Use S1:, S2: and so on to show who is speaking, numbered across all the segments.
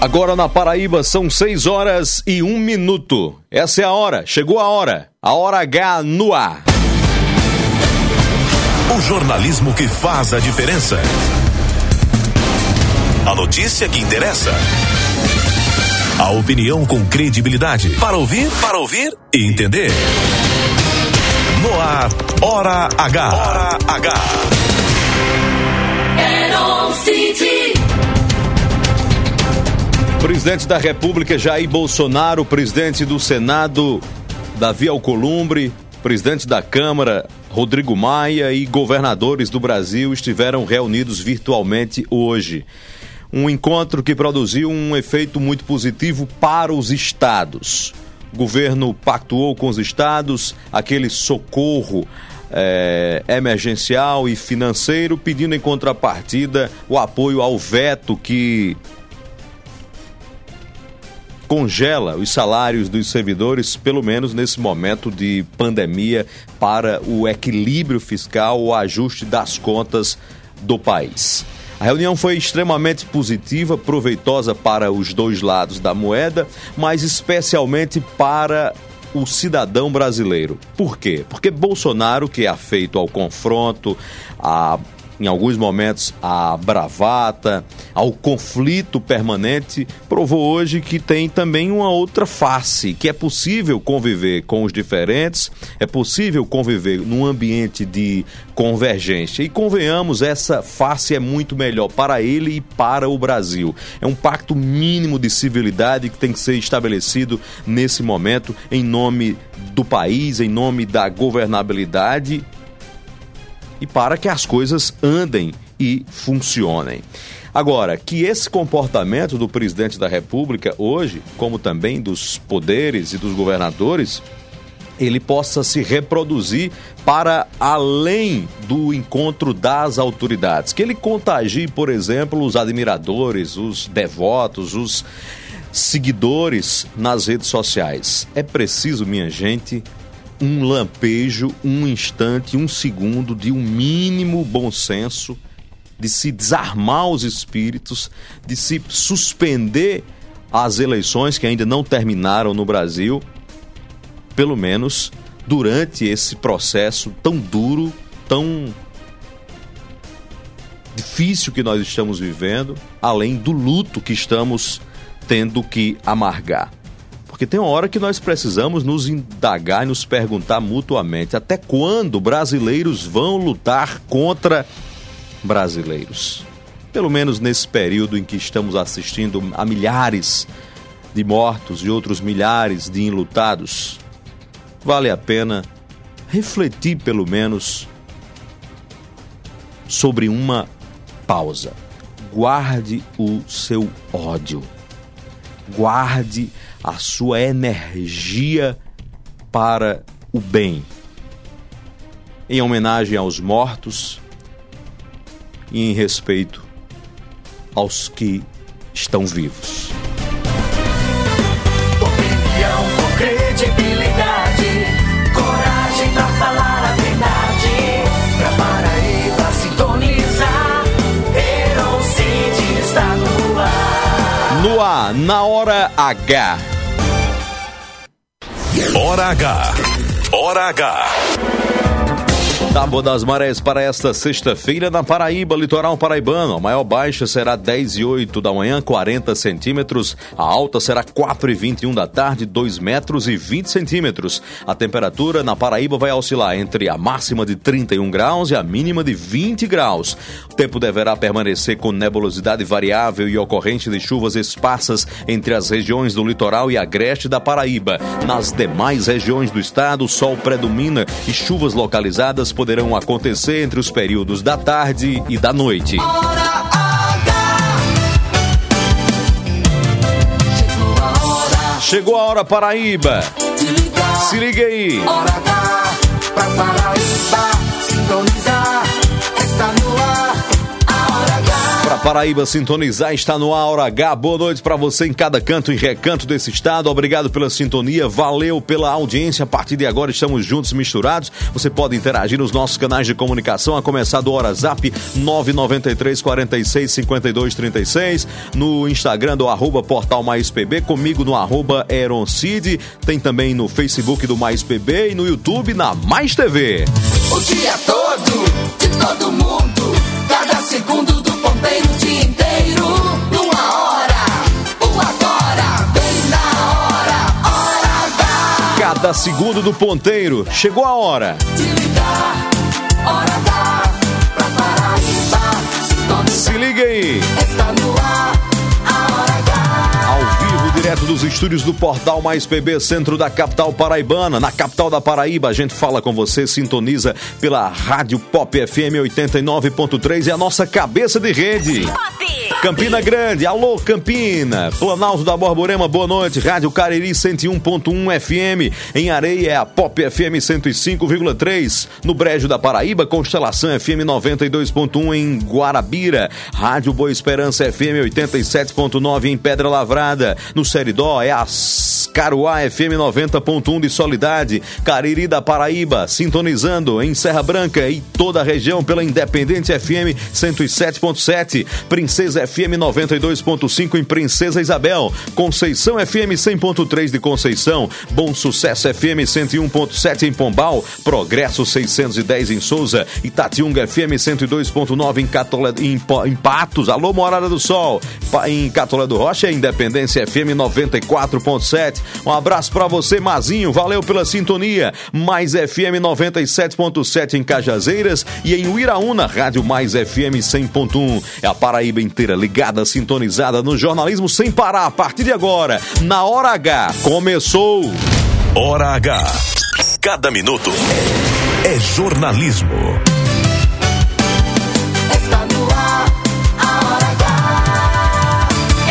S1: Agora na Paraíba são 6h01. Essa é a hora, chegou a hora H no ar.
S2: O jornalismo que faz a diferença. A notícia que interessa. A opinião com credibilidade. Para ouvir e entender. No ar, Hora H. Hora H.
S1: Presidente da República Jair Bolsonaro, presidente do Senado Davi Alcolumbre, presidente da Câmara Rodrigo Maia e governadores do Brasil estiveram reunidos virtualmente hoje. Um encontro que produziu um efeito muito positivo para os estados. O governo pactuou com os estados aquele socorro emergencial e financeiro, pedindo em contrapartida o apoio ao veto que congela os salários dos servidores, pelo menos nesse momento de pandemia, para o equilíbrio fiscal, o ajuste das contas do país. A reunião foi extremamente positiva, proveitosa para os dois lados da moeda, mas especialmente para o cidadão brasileiro. Por quê? Porque Bolsonaro, que é afeito ao confronto, em alguns momentos à bravata, ao conflito permanente, provou hoje que tem também uma outra face, que é possível conviver com os diferentes, é possível conviver num ambiente de convergência. E convenhamos, essa face é muito melhor para ele e para o Brasil. É um pacto mínimo de civilidade que tem que ser estabelecido nesse momento em nome do país, em nome da governabilidade e para que as coisas andem e funcionem. Agora, que esse comportamento do presidente da República hoje, como também dos poderes e dos governadores, ele possa se reproduzir para além do encontro das autoridades. Que ele contagie, por exemplo, os admiradores, os devotos, os seguidores nas redes sociais. É preciso, minha gente, um lampejo, um instante, um segundo de um mínimo bom senso, de se desarmar os espíritos, de se suspender as eleições que ainda não terminaram no Brasil, pelo menos durante esse processo tão duro, tão difícil que nós estamos vivendo, além do luto que estamos tendo que amargar. Porque tem uma hora que nós precisamos nos indagar e nos perguntar mutuamente até quando brasileiros vão lutar contra brasileiros. Pelo menos nesse período em que estamos assistindo a milhares de mortos e outros milhares de enlutados, vale a pena refletir pelo menos sobre uma pausa. Guarde o seu ódio. Guarde a sua energia para o bem. Em homenagem aos mortos e em respeito aos que estão vivos.
S3: Opinião com credibilidade, coragem pra falar a verdade, pra Paraíba sintonizar, Herocide está no ar.
S1: No ar, na Hora H.
S2: Hora H. Hora H.
S1: Tábua das Marés para esta sexta-feira na Paraíba, litoral paraibano. A maior baixa será 10h08 da manhã, 40 centímetros. A alta será 4h21 da tarde, 2 metros e 20 centímetros. A temperatura na Paraíba vai oscilar entre a máxima de 31 graus e a mínima de 20 graus. O tempo deverá permanecer com nebulosidade variável e ocorrente de chuvas esparsas entre as regiões do litoral e agreste da Paraíba. Nas demais regiões do estado, o sol predomina e chuvas localizadas poderão acontecer entre os períodos da tarde e da noite. Chegou a hora, Paraíba. Se liga aí.
S3: Hora H, pra Paraíba sintonizar, está no ar. A Hora H.
S1: Pra Paraíba sintonizar, está no ar, Hora H. Boa noite para você em cada canto e recanto desse estado. Obrigado pela sintonia, valeu pela audiência. A partir de agora estamos juntos, misturados. Você pode interagir nos nossos canais de comunicação, a começar do WhatsApp 993 46 52 36, no Instagram do @portalmaispb, comigo no @eroncid, tem também no Facebook do Mais PB e no YouTube na Mais TV.
S3: O dia todo, de todo mundo, cada segundo do ponteiro, o dia inteiro, numa hora, o agora, bem na hora, Hora H.
S1: Cada segundo do ponteiro, chegou a hora
S3: De ligar, Hora H, pra Paraíba, sintonizar.
S1: Se liga aí.
S3: Está no ar, a Hora H.
S1: Ao vivo, direto dos estúdios do Portal Mais PB, centro da capital paraibana. Na capital da Paraíba, a gente fala com você, sintoniza pela Rádio Pop FM 89.3 e a nossa cabeça de rede. Campina Grande, alô Campina. Planalto da Borborema, boa noite. Rádio Cariri 101.1 FM. Em Areia é a Pop FM 105,3. No Brejo da Paraíba, Constelação FM 92.1 em Guarabira. Rádio Boa Esperança FM 87.9 em Pedra Lavrada. No Seridó é a Caruá FM 90.1 de Soledade. Cariri da Paraíba, sintonizando em Serra Branca e toda a região pela Independente FM 107.7. Princesa FM 92.5 em Princesa Isabel. Conceição FM 100.3 de Conceição. Bom Sucesso FM 101.7 em Pombal. Progresso 610 em Souza. Itatiunga FM 102.9 em Patos. Alô Morada do Sol. Em Catolé do Rocha, Independência FM 94.7. Um abraço pra você, Mazinho. Valeu pela sintonia. Mais FM 97.7 em Cajazeiras e em Uiraúna, Rádio Mais FM 100.1. É a Paraíba inteira ligada, sintonizada no jornalismo sem parar. A partir de agora, na Hora H, começou.
S2: Hora H. Cada minuto é jornalismo.
S3: Está no ar, a Hora H.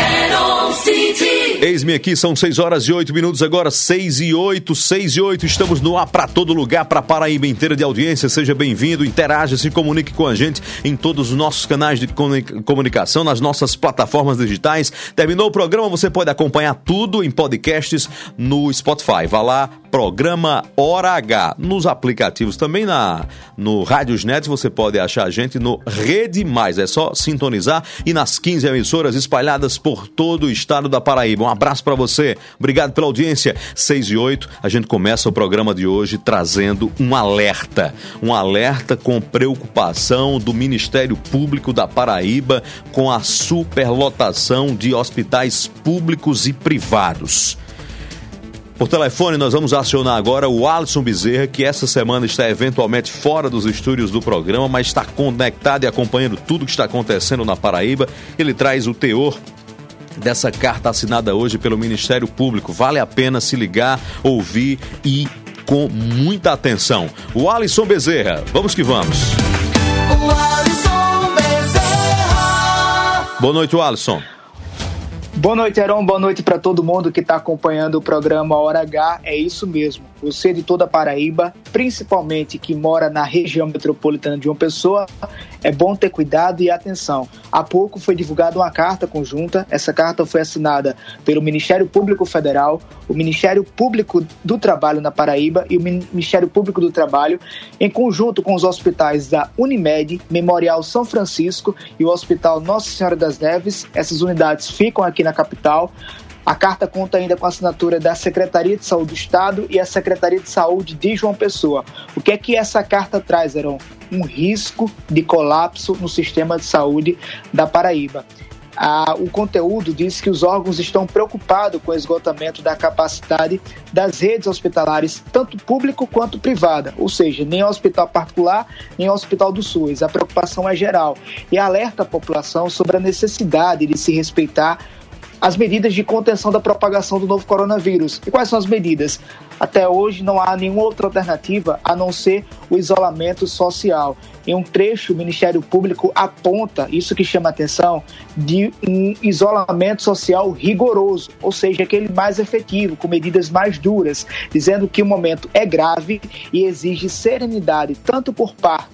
S3: Eroncid.
S1: Eis-me aqui, são 6 horas e 8 minutos agora, 6 e 8, estamos no ar para todo lugar, para Paraíba inteira de audiência. Seja bem-vindo, interaja, se comunique com a gente em todos os nossos canais de comunicação, nas nossas plataformas digitais. Terminou o programa, você pode acompanhar tudo em podcasts no Spotify. Vá lá, programa Hora H. Nos aplicativos também, no Rádiosnet, você pode achar a gente no Rede Mais. É só sintonizar e nas 15 emissoras espalhadas por todo o estado da Paraíba. Um abraço para você, obrigado pela audiência. 6 e 8, a gente começa o programa de hoje trazendo um alerta com preocupação do Ministério Público da Paraíba com a superlotação de hospitais públicos e privados. Por telefone, nós vamos acionar agora o Alisson Bezerra, que essa semana está eventualmente fora dos estúdios do programa, mas está conectado e acompanhando tudo que está acontecendo na Paraíba. Ele traz o teor dessa carta assinada hoje pelo Ministério Público. Vale a pena se ligar, ouvir e com muita atenção. O Alisson Bezerra, vamos que vamos.
S3: O Alisson Bezerra.
S1: Boa noite, Alisson.
S4: Boa noite, Heron. Boa noite para todo mundo que está acompanhando o programa Hora H. É isso mesmo. Você de toda a Paraíba, principalmente que mora na região metropolitana de João Pessoa, é bom ter cuidado e atenção. Há pouco foi divulgada uma carta conjunta. Essa carta foi assinada pelo Ministério Público Federal, o Ministério Público do Trabalho na Paraíba e o Ministério Público do Trabalho, em conjunto com os hospitais da Unimed, Memorial São Francisco e o Hospital Nossa Senhora das Neves. Essas unidades ficam aqui na capital. A carta conta ainda com a assinatura da Secretaria de Saúde do Estado e a Secretaria de Saúde de João Pessoa. O que é que essa carta traz, Heron? Um risco de colapso no sistema de saúde da Paraíba. O conteúdo diz que os órgãos estão preocupados com o esgotamento da capacidade das redes hospitalares, tanto público quanto privada, ou seja, nem hospital particular, nem hospital do SUS. A preocupação é geral e alerta a população sobre a necessidade de se respeitar as medidas de contenção da propagação do novo coronavírus. E quais são as medidas? Até hoje não há nenhuma outra alternativa a não ser o isolamento social. Em um trecho, o Ministério Público aponta, isso que chama a atenção, de um isolamento social rigoroso, ou seja, aquele mais efetivo, com medidas mais duras, dizendo que o momento é grave e exige serenidade, tanto por parte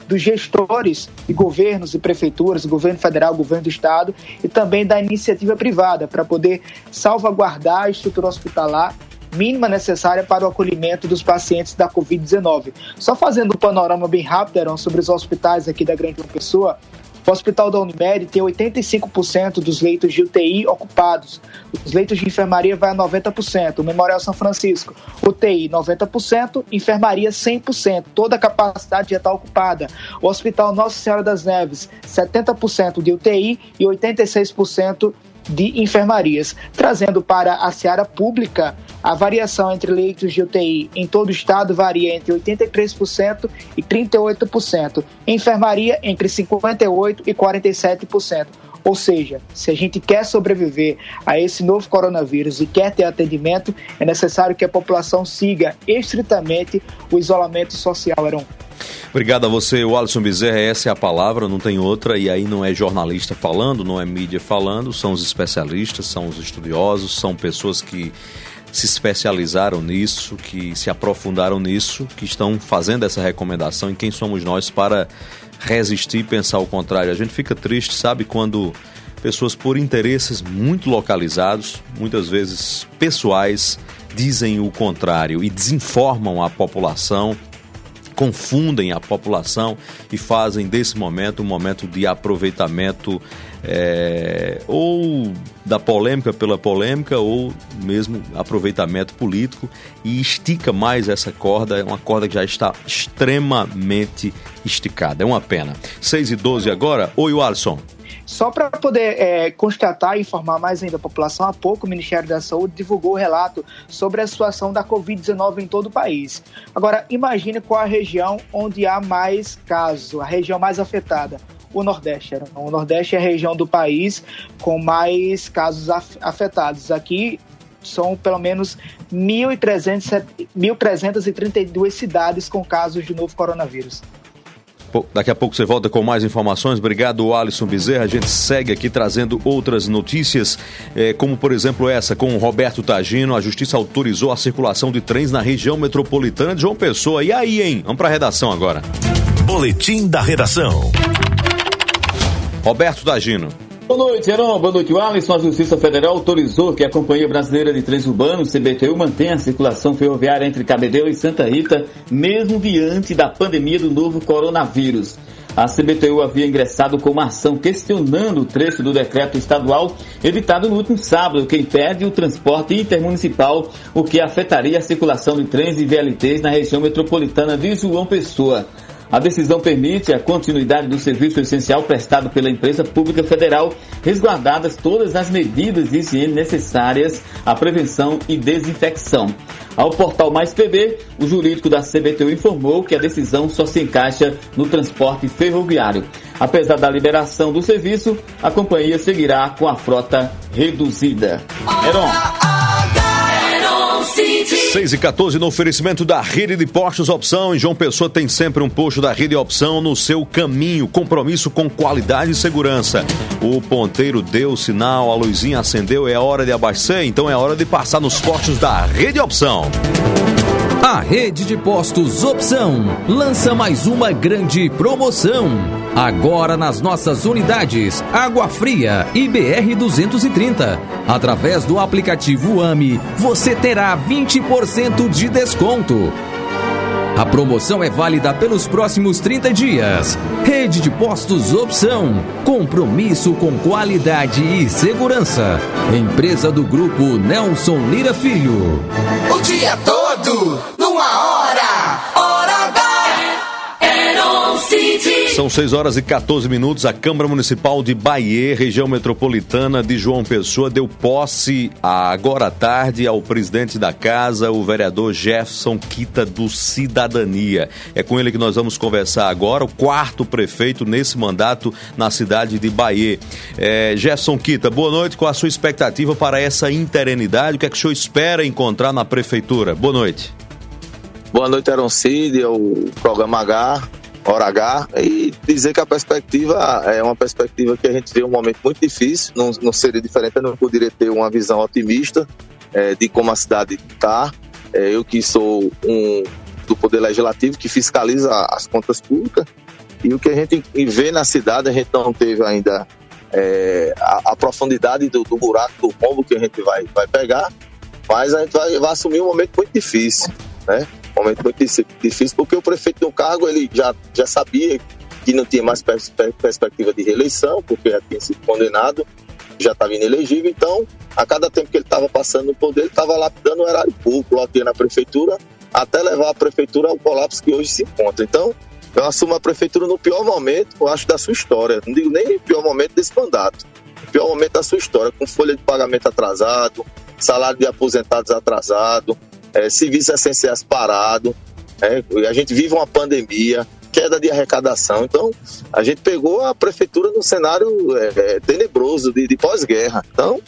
S4: dos gestores de governos e prefeituras, governo federal, governo do estado e também da iniciativa privada, para poder salvaguardar a estrutura hospitalar mínima necessária para o acolhimento dos pacientes da Covid-19. Só fazendo um panorama bem rápido, Heron, sobre os hospitais aqui da Grande João Pessoa, o Hospital da Unimed tem 85% dos leitos de UTI ocupados. Os leitos de enfermaria vai a 90%. O Memorial São Francisco, UTI 90%, enfermaria 100%. Toda a capacidade já está ocupada. O Hospital Nossa Senhora das Neves, 70% de UTI e 86% de enfermarias, trazendo para a seara pública a variação entre leitos de UTI em todo o estado varia entre 83% e 38%, enfermaria entre 58% e 47%. Ou seja, se a gente quer sobreviver a esse novo coronavírus e quer ter atendimento, é necessário que a população siga estritamente o isolamento social, Heron.
S1: Obrigado a você, Alisson Bezerra. Essa é a palavra, não tem outra, e aí não é jornalista falando, não é mídia falando, são os especialistas, são os estudiosos, são pessoas que se especializaram nisso, que se aprofundaram nisso, que estão fazendo essa recomendação. E quem somos nós para resistir e pensar o contrário? A gente fica triste, sabe, quando pessoas por interesses muito localizados, muitas vezes pessoais, dizem o contrário e desinformam a população, confundem a população e fazem desse momento um momento de aproveitamento ou da polêmica pela polêmica ou mesmo aproveitamento político, e estica mais essa corda, é uma corda que já está extremamente esticada. É uma pena. 6h12 agora. Oi, Alisson.
S4: Só para poder constatar e informar mais ainda a população, há pouco o Ministério da Saúde divulgou o relato sobre a situação da Covid-19 em todo o país. Agora, imagine qual a região onde há mais casos, a região mais afetada. O Nordeste. O Nordeste é a região do país com mais casos afetados. Aqui são pelo menos 1.332 cidades com casos de novo coronavírus.
S1: Daqui a pouco você volta com mais informações. Obrigado, Alisson Bezerra. A gente segue aqui trazendo outras notícias, como por exemplo essa, com o Roberto Tagino. A Justiça autorizou a circulação de trens na região metropolitana de João Pessoa. E aí, hein? Vamos para a redação agora.
S2: Boletim da Redação.
S1: Roberto Tagino.
S5: Boa noite, Heron. Boa noite, Alisson. A Justiça Federal autorizou que a Companhia Brasileira de Trens Urbanos, CBTU, mantenha a circulação ferroviária entre Cabedelo e Santa Rita, mesmo diante da pandemia do novo coronavírus. A CBTU havia ingressado com uma ação questionando o trecho do decreto estadual editado no último sábado, que impede o transporte intermunicipal, o que afetaria a circulação de trens e VLTs na região metropolitana de João Pessoa. A decisão permite a continuidade do serviço essencial prestado pela empresa pública federal, resguardadas todas as medidas de higiene necessárias à prevenção e desinfecção. Ao portal Mais PB, o jurídico da CBTU informou que a decisão só se encaixa no transporte ferroviário. Apesar da liberação do serviço, a companhia seguirá com a frota reduzida. Heron.
S1: 6h14 no oferecimento da Rede de Postos Opção. Em João Pessoa tem sempre um posto da Rede Opção no seu caminho. Compromisso com qualidade e segurança. O ponteiro deu o sinal, a luzinha acendeu, é hora de abastecer, então é hora de passar nos postos da Rede Opção.
S6: A Rede de Postos Opção lança mais uma grande promoção. Agora nas nossas unidades Água Fria e BR-230. Através do aplicativo AMI, você terá 20% de desconto. A promoção é válida pelos próximos 30 dias. Rede de Postos Opção. Compromisso com qualidade e segurança. Empresa do Grupo Nelson Lira Filho.
S3: O dia todo, numa hora. Hora H. Heron City.
S1: São 6h14. A Câmara Municipal de Bahia, região metropolitana de João Pessoa, deu posse agora à tarde ao presidente da casa, o vereador Jefferson Quita, do Cidadania. É com ele que nós vamos conversar agora, o 4º prefeito nesse mandato na cidade de Bahia. Jefferson Quita, boa noite. Qual a sua expectativa para essa interinidade? O que é que o senhor espera encontrar na prefeitura? Boa noite.
S7: Boa noite, Heron Cid, o programa H, Hora H, e dizer que a perspectiva é uma perspectiva que a gente vê um momento muito difícil, não seria diferente, eu não poderia ter uma visão otimista de como a cidade está. Eu que sou do Poder Legislativo, que fiscaliza as contas públicas, E o que a gente vê na cidade, a gente não teve ainda a profundidade do buraco, do rombo que a gente vai pegar, mas a gente vai assumir um momento muito difícil, né? Um momento muito difícil, porque o prefeito do cargo, ele já sabia que não tinha mais perspectiva de reeleição, porque já tinha sido condenado, já estava inelegível. Então, a cada tempo que ele estava passando no poder, ele estava lapidando o erário público, loteando na prefeitura, até levar a prefeitura ao colapso que hoje se encontra. Então, eu assumo a prefeitura no pior momento, eu acho, da sua história. Não digo nem o pior momento desse mandato, o pior momento da sua história, com folha de pagamento atrasado, salário de aposentados atrasado, serviços essenciais parados, a gente vive uma pandemia, queda de arrecadação. Então, a gente pegou a prefeitura num cenário tenebroso de pós-guerra. Então,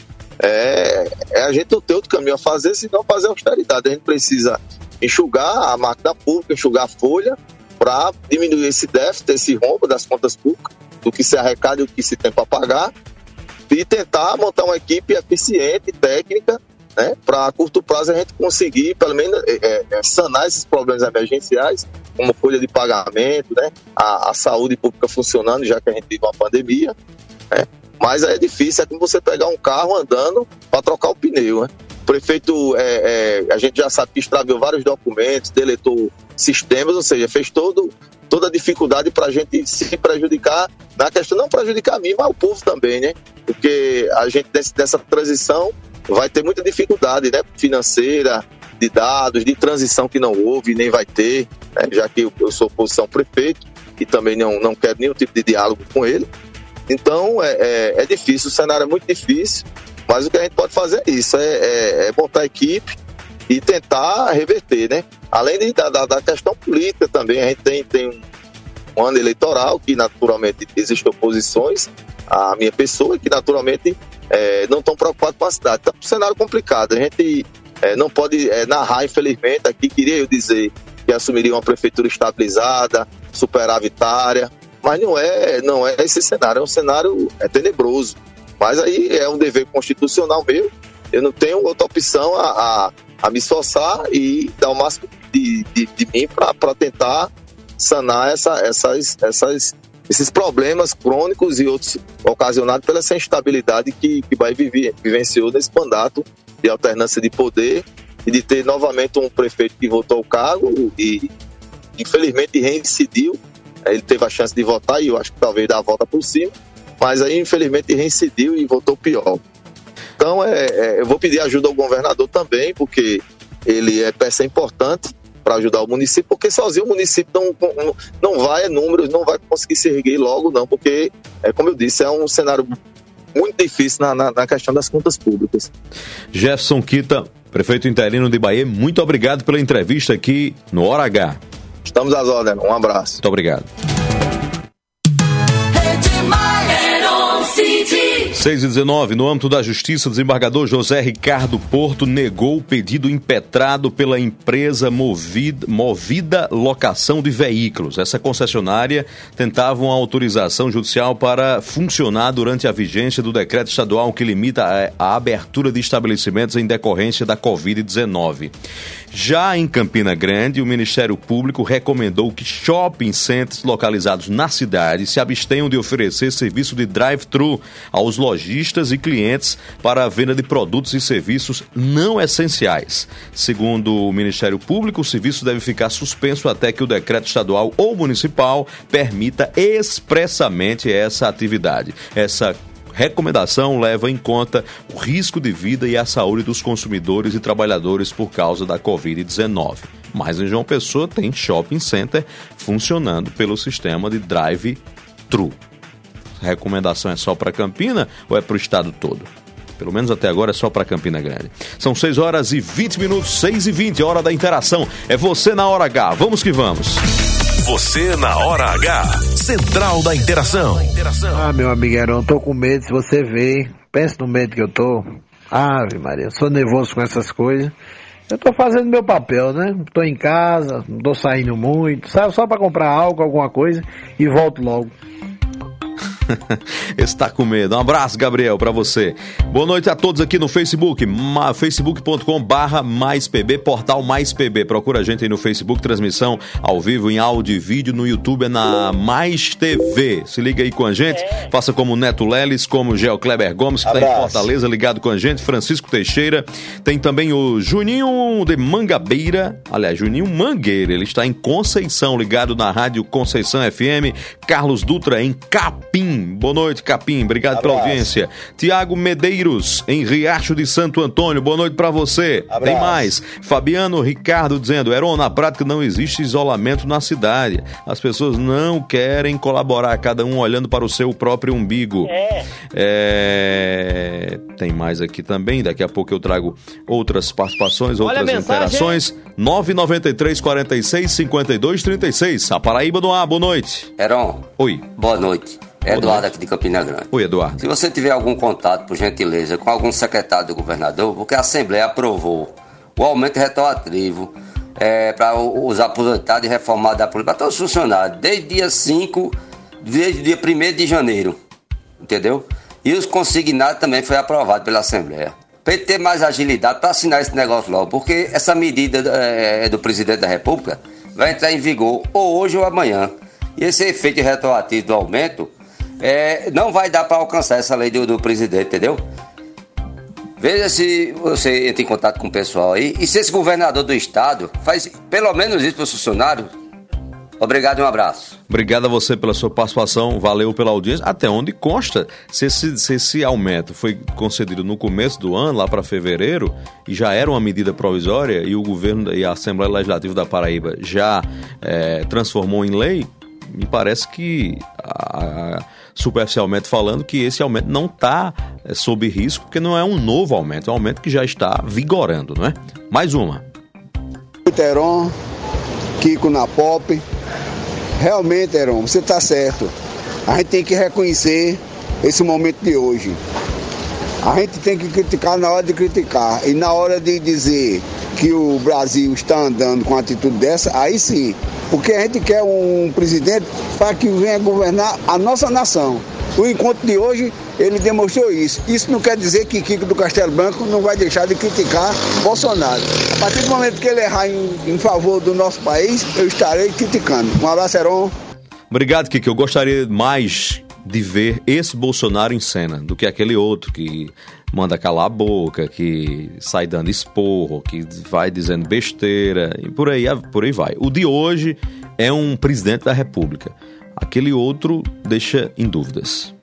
S7: a gente não tem outro caminho a fazer senão fazer austeridade. A gente precisa enxugar a máquina pública, enxugar a folha, para diminuir esse déficit, esse rombo das contas públicas, do que se arrecada e do que se tem para pagar, e tentar montar uma equipe eficiente, técnica, né, para a curto prazo a gente conseguir, pelo menos, sanar esses problemas emergenciais, como folha de pagamento, né, a saúde pública funcionando, já que a gente vive uma pandemia, né, mas é difícil, é como você pegar um carro andando para trocar o pneu, né. O prefeito, a gente já sabe que extraviou vários documentos, deletou sistemas, ou seja, fez toda a dificuldade para a gente se prejudicar na questão, não prejudicar a mim, mas o povo também, né? Porque a gente, dessa transição, vai ter muita dificuldade, né? Financeira, de dados, de transição que não houve, nem vai ter, né? Já que eu sou oposição prefeito e também não quero nenhum tipo de diálogo com ele. Então, é difícil, o cenário é muito difícil, mas o que a gente pode fazer é isso, montar a equipe e tentar reverter, né? Além da questão política também, a gente tem um ano eleitoral que naturalmente existem oposições à minha pessoa, que naturalmente não estão preocupados com a cidade. Então, é um cenário complicado, a gente não pode narrar, infelizmente, aqui queria eu dizer que assumiria uma prefeitura estabilizada, superavitária, mas não é esse cenário, é um cenário tenebroso. Mas aí é um dever constitucional meu, eu não tenho outra opção a me esforçar e dar o máximo de mim para tentar sanar esses problemas crônicos e outros ocasionados pela essa instabilidade que vai vivenciou nesse mandato de alternância de poder e de ter novamente um prefeito que voltou ao cargo e infelizmente reincidiu. Ele teve a chance de votar e eu acho que talvez dar a volta por cima, mas aí infelizmente reincidiu e votou pior. Então eu vou pedir ajuda ao governador também, porque ele é peça importante para ajudar o município, porque sozinho o município não vai números, não vai conseguir se erguer logo não, porque, como eu disse, é um cenário muito difícil na questão das contas públicas.
S1: Jefferson Kita, prefeito interino de Bahia, muito obrigado pela entrevista aqui no Hora H.
S7: Estamos às ordens, um abraço.
S1: Muito obrigado. 6h19, no âmbito da Justiça, o desembargador José Ricardo Porto negou o pedido impetrado pela empresa Movida Locação de Veículos. Essa concessionária tentava uma autorização judicial para funcionar durante a vigência do decreto estadual que limita a abertura de estabelecimentos em decorrência da Covid-19. Já em Campina Grande, o Ministério Público recomendou que shopping centers localizados na cidade se abstenham de oferecer serviço de drive-thru aos lojistas e clientes para a venda de produtos e serviços não essenciais. Segundo o Ministério Público, o serviço deve ficar suspenso até que o decreto estadual ou municipal permita expressamente essa atividade. Essa recomendação leva em conta o risco de vida e a saúde dos consumidores e trabalhadores por causa da Covid-19. Mas em João Pessoa tem shopping center funcionando pelo sistema de drive-thru. A recomendação é só para Campina ou é para o estado todo? Pelo menos até agora é só para Campina Grande. São 6h20, 6h20, hora da interação. É você na Hora H. Vamos que vamos.
S2: Você na Hora H, Central da Interação.
S8: Ah, meu amigo Heron, tô com medo, se você ver. Pensa no medo que eu tô. Ave Maria, sou nervoso com essas coisas. Eu tô fazendo meu papel, né? Tô em casa, não tô saindo muito. Saio só pra comprar algo, alguma coisa e volto logo.
S1: Esse tá com medo. Um abraço, Gabriel, pra você. Boa noite a todos aqui no Facebook, facebook.com/MaisPB, portal Mais PB. Procura a gente aí no Facebook, transmissão ao vivo em áudio e vídeo. No YouTube é na Mais TV. Se liga aí com a gente. Faça como Neto Leles, como Geo Kleber Gomes, que tá em Fortaleza, ligado com a gente. Francisco Teixeira. Tem também o Juninho de Mangabeira. Aliás, Juninho Mangueira. Ele está em Conceição, ligado na Rádio Conceição FM. Carlos Dutra em Capim. Boa noite, Capim. Obrigado pela audiência. Tiago Medeiros em Riacho de Santo Antônio. Boa noite pra você. Abraço. Tem mais. Fabiano Ricardo dizendo: Heron, na prática não existe isolamento na cidade. As pessoas não querem colaborar, cada um olhando para o seu próprio umbigo. Tem mais aqui também. Daqui a pouco eu trago outras participações, outras interações. 993 46 52 36. A Paraíba no ar. Boa noite.
S9: Heron.
S1: Oi.
S9: Boa noite. Eduardo aqui de Campina Grande.
S1: Oi, Eduardo.
S9: Se você tiver algum contato, por gentileza, com algum secretário do governador, porque a Assembleia aprovou o aumento retroativo para os aposentados e reformados da polícia, para todos os funcionários, desde dia 5, desde dia 1º de janeiro, entendeu? E os consignados também foi aprovado pela Assembleia. Para ele ter mais agilidade, para assinar esse negócio logo, porque essa medida do presidente da República vai entrar em vigor ou hoje ou amanhã. E esse efeito retroativo do aumento não vai dar para alcançar essa lei do presidente, entendeu? Veja se você entra em contato com o pessoal aí. E se esse governador do estado faz pelo menos isso para os funcionários. Obrigado e um abraço.
S1: Obrigado a você pela sua participação, valeu pela audiência. Até onde consta, se esse aumento foi concedido no começo do ano, lá para fevereiro, e já era uma medida provisória, e o governo e a Assembleia Legislativa da Paraíba já transformou em lei, me parece que, superficialmente falando, que esse aumento não está sob risco, porque não é um novo aumento, é um aumento que já está vigorando, não é? Mais uma.
S10: Heron, Kiko na Pop. Realmente, Heron, você está certo. A gente tem que reconhecer esse momento de hoje. A gente tem que criticar na hora de criticar. E na hora de dizer que o Brasil está andando com uma atitude dessa, aí sim. Porque a gente quer um presidente para que venha governar a nossa nação. O encontro de hoje, ele demonstrou isso. Isso não quer dizer que Kiko do Castelo Branco não vai deixar de criticar Bolsonaro. A partir do momento que ele errar em favor do nosso país, eu estarei criticando. Um abraço, Heron.
S1: Obrigado, Kiko. Eu gostaria mais de ver esse Bolsonaro em cena do que aquele outro que manda calar a boca, que sai dando esporro, que vai dizendo besteira e por aí vai. O de hoje é um presidente da República. Aquele outro deixa em dúvidas.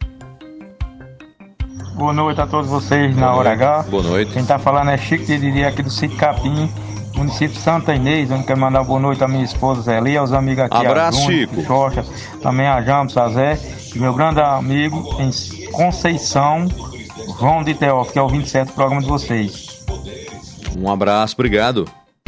S11: Boa noite a todos vocês na Hora H.
S1: Boa noite.
S11: Quem está falando é Chico de Didi aqui do Sítio Capim, município de Santa Inês, onde quero mandar boa noite à minha esposa Zeli, aos amigos aqui.
S1: Abraço,
S11: Júnior,
S1: Chico.
S11: Xoxa, também a Jambos, a Zé, e meu grande amigo em Conceição, João de Teófilo, que é o 27 do programa de vocês.
S1: Um abraço, obrigado.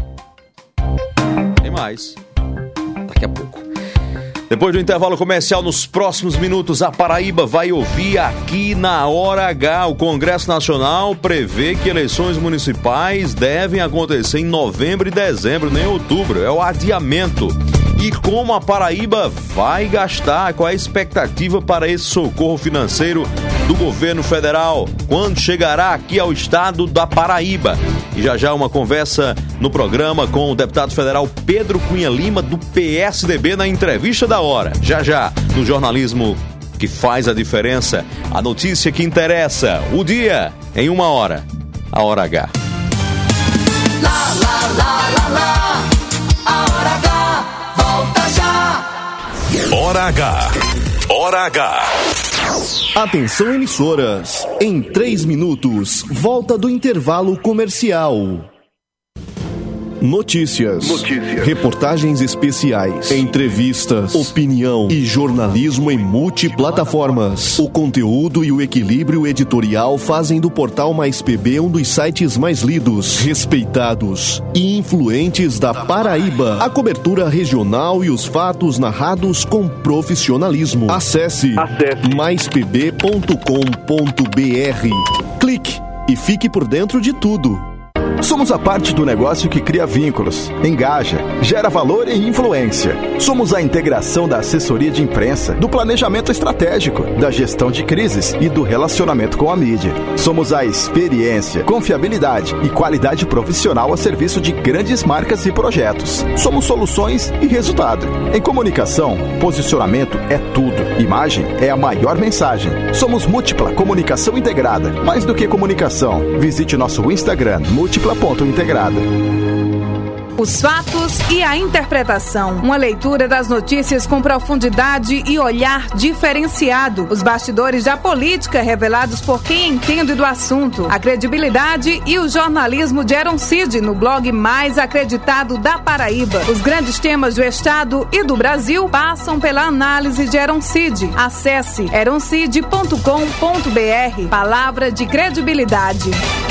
S1: Tem mais. Daqui a pouco. Depois do intervalo comercial, nos próximos minutos, a Paraíba vai ouvir aqui na Hora H. O Congresso Nacional prevê que eleições municipais devem acontecer em novembro e dezembro, nem outubro. É o adiamento. E como a Paraíba vai gastar? Qual é a expectativa para esse socorro financeiro do governo federal? Quando chegará aqui ao estado da Paraíba? E já uma conversa no programa com o deputado federal Pedro Cunha Lima, do PSDB, na entrevista da hora. Já, no jornalismo que faz a diferença, a notícia que interessa, o dia em 1 hora. A Hora H.
S3: A Hora H, volta já.
S2: Hora H. Hora H.
S12: Atenção, emissoras. Em 3 minutos, volta do intervalo comercial. Notícias, reportagens especiais, entrevistas, opinião e jornalismo em multiplataformas. O conteúdo e o equilíbrio editorial fazem do portal Mais PB um dos sites mais lidos, respeitados e influentes da Paraíba. A cobertura regional e os fatos narrados com profissionalismo. Acesse maispb.com.br. Clique e fique por dentro de tudo.
S13: Somos a parte do negócio que cria vínculos, engaja, gera valor e influência. Somos a integração da assessoria de imprensa, do planejamento estratégico, da gestão de crises e do relacionamento com a mídia. Somos a experiência, confiabilidade e qualidade profissional a serviço de grandes marcas e projetos. Somos soluções e resultado. Em comunicação, posicionamento é tudo. Imagem é a maior mensagem. Somos Múltipla Comunicação Integrada. Mais do que comunicação, visite nosso Instagram, múltipla.integrada.
S14: Os fatos e a interpretação. Uma leitura das notícias com profundidade e olhar diferenciado. Os bastidores da política revelados por quem entende do assunto. A credibilidade e o jornalismo de Heron Cid no blog mais acreditado da Paraíba. Os grandes temas do Estado e do Brasil passam pela análise de Heron Cid. Acesse heroncid.com.br. Palavra de credibilidade.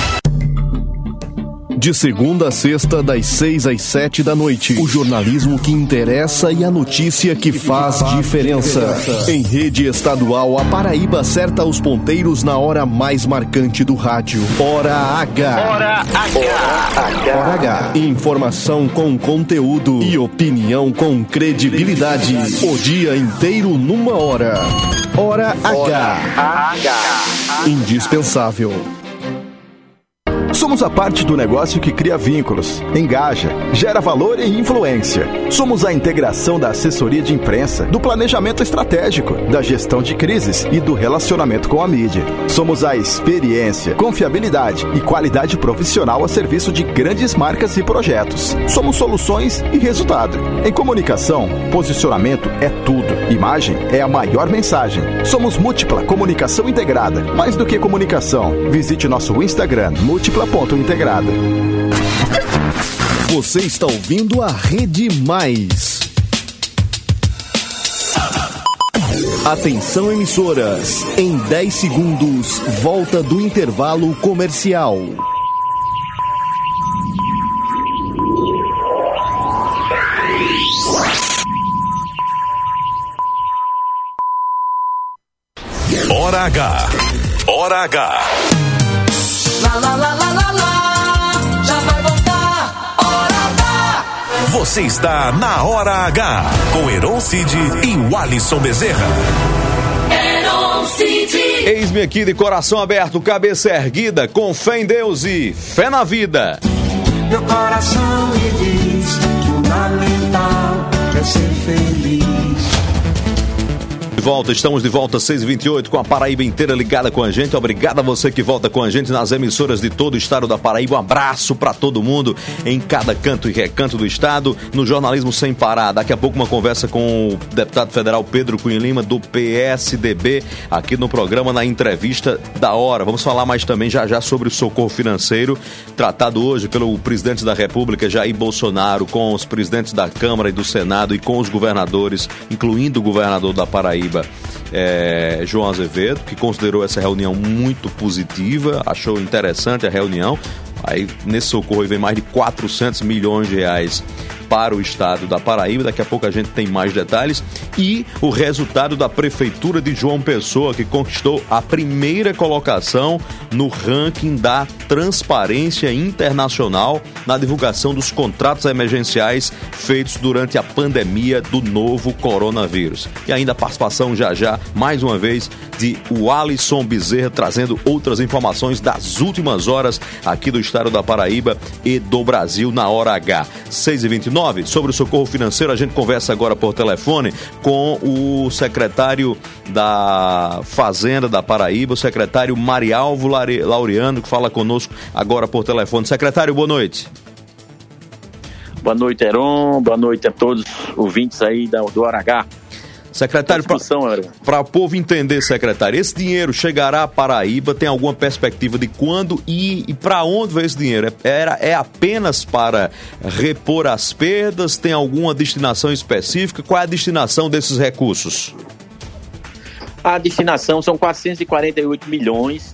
S12: De segunda a sexta, das 6 às 7 da noite. O jornalismo que interessa e a notícia que faz diferença. Em rede estadual, a Paraíba acerta os ponteiros na hora mais marcante do rádio. Hora H.
S3: Hora H.
S12: Hora H. Informação com conteúdo e opinião com credibilidade. O dia inteiro numa hora. Hora H. Indispensável.
S13: Somos a parte do negócio que cria vínculos, engaja, gera valor e influência. Somos a integração da assessoria de imprensa, do planejamento estratégico, da gestão de crises e do relacionamento com a mídia. Somos a experiência, confiabilidade e qualidade profissional a serviço de grandes marcas e projetos. Somos soluções e resultado. Em comunicação, posicionamento é tudo. Imagem é a maior mensagem. Somos Múltipla Comunicação Integrada. Mais do que comunicação, visite nosso Instagram, múltipla.integrada.
S12: Você está ouvindo a Rede Mais. Atenção, emissoras. Em 10 segundos, volta do intervalo comercial.
S2: Hora H. Hora H.
S3: Lá, lá, lá, lá, lá, lá, já vai voltar, Hora H.
S2: Você está na Hora H, com Heron Cid e Alisson Bezerra.
S3: Heron Cid.
S1: Eis-me aqui de coração aberto, cabeça erguida, com fé em Deus e fé na vida.
S3: Meu coração me diz, fundamental é ser feliz.
S1: Estamos de volta 6h28 com a Paraíba inteira ligada com a gente. Obrigado a você que volta com a gente nas emissoras de todo o estado da Paraíba. Um abraço para todo mundo em cada canto e recanto do estado, no jornalismo sem parar. Daqui a pouco uma conversa com o deputado federal Pedro Cunha Lima do PSDB aqui no programa, na entrevista da hora. Vamos falar mais também já sobre o socorro financeiro tratado hoje pelo presidente da República Jair Bolsonaro com os presidentes da Câmara e do Senado e com os governadores, incluindo o governador da Paraíba, João Azevedo, que considerou essa reunião muito positiva, achou interessante a reunião. Aí nesse socorro vem mais de 400 milhões de reais para o estado da Paraíba. Daqui a pouco a gente tem mais detalhes. E o resultado da Prefeitura de João Pessoa, que conquistou a primeira colocação no ranking da Transparência Internacional na divulgação dos contratos emergenciais feitos durante a pandemia do novo coronavírus. E ainda a participação já, mais uma vez, de o Alisson Bezerra, trazendo outras informações das últimas horas aqui do estado da Paraíba e do Brasil na Hora H. 6h29. Sobre o socorro financeiro, a gente conversa agora por telefone com o secretário da Fazenda da Paraíba, o secretário Marialvo Laureano, que fala conosco agora por telefone. Secretário, boa noite.
S15: Boa noite, Heron. Boa noite a todos os ouvintes aí do Hora H.
S1: Secretário, para o povo entender, secretário, esse dinheiro chegará à Paraíba? Tem alguma perspectiva de quando e para onde vai esse dinheiro? É apenas para repor as perdas? Tem alguma destinação específica? Qual é a destinação desses recursos?
S15: A destinação são 448 milhões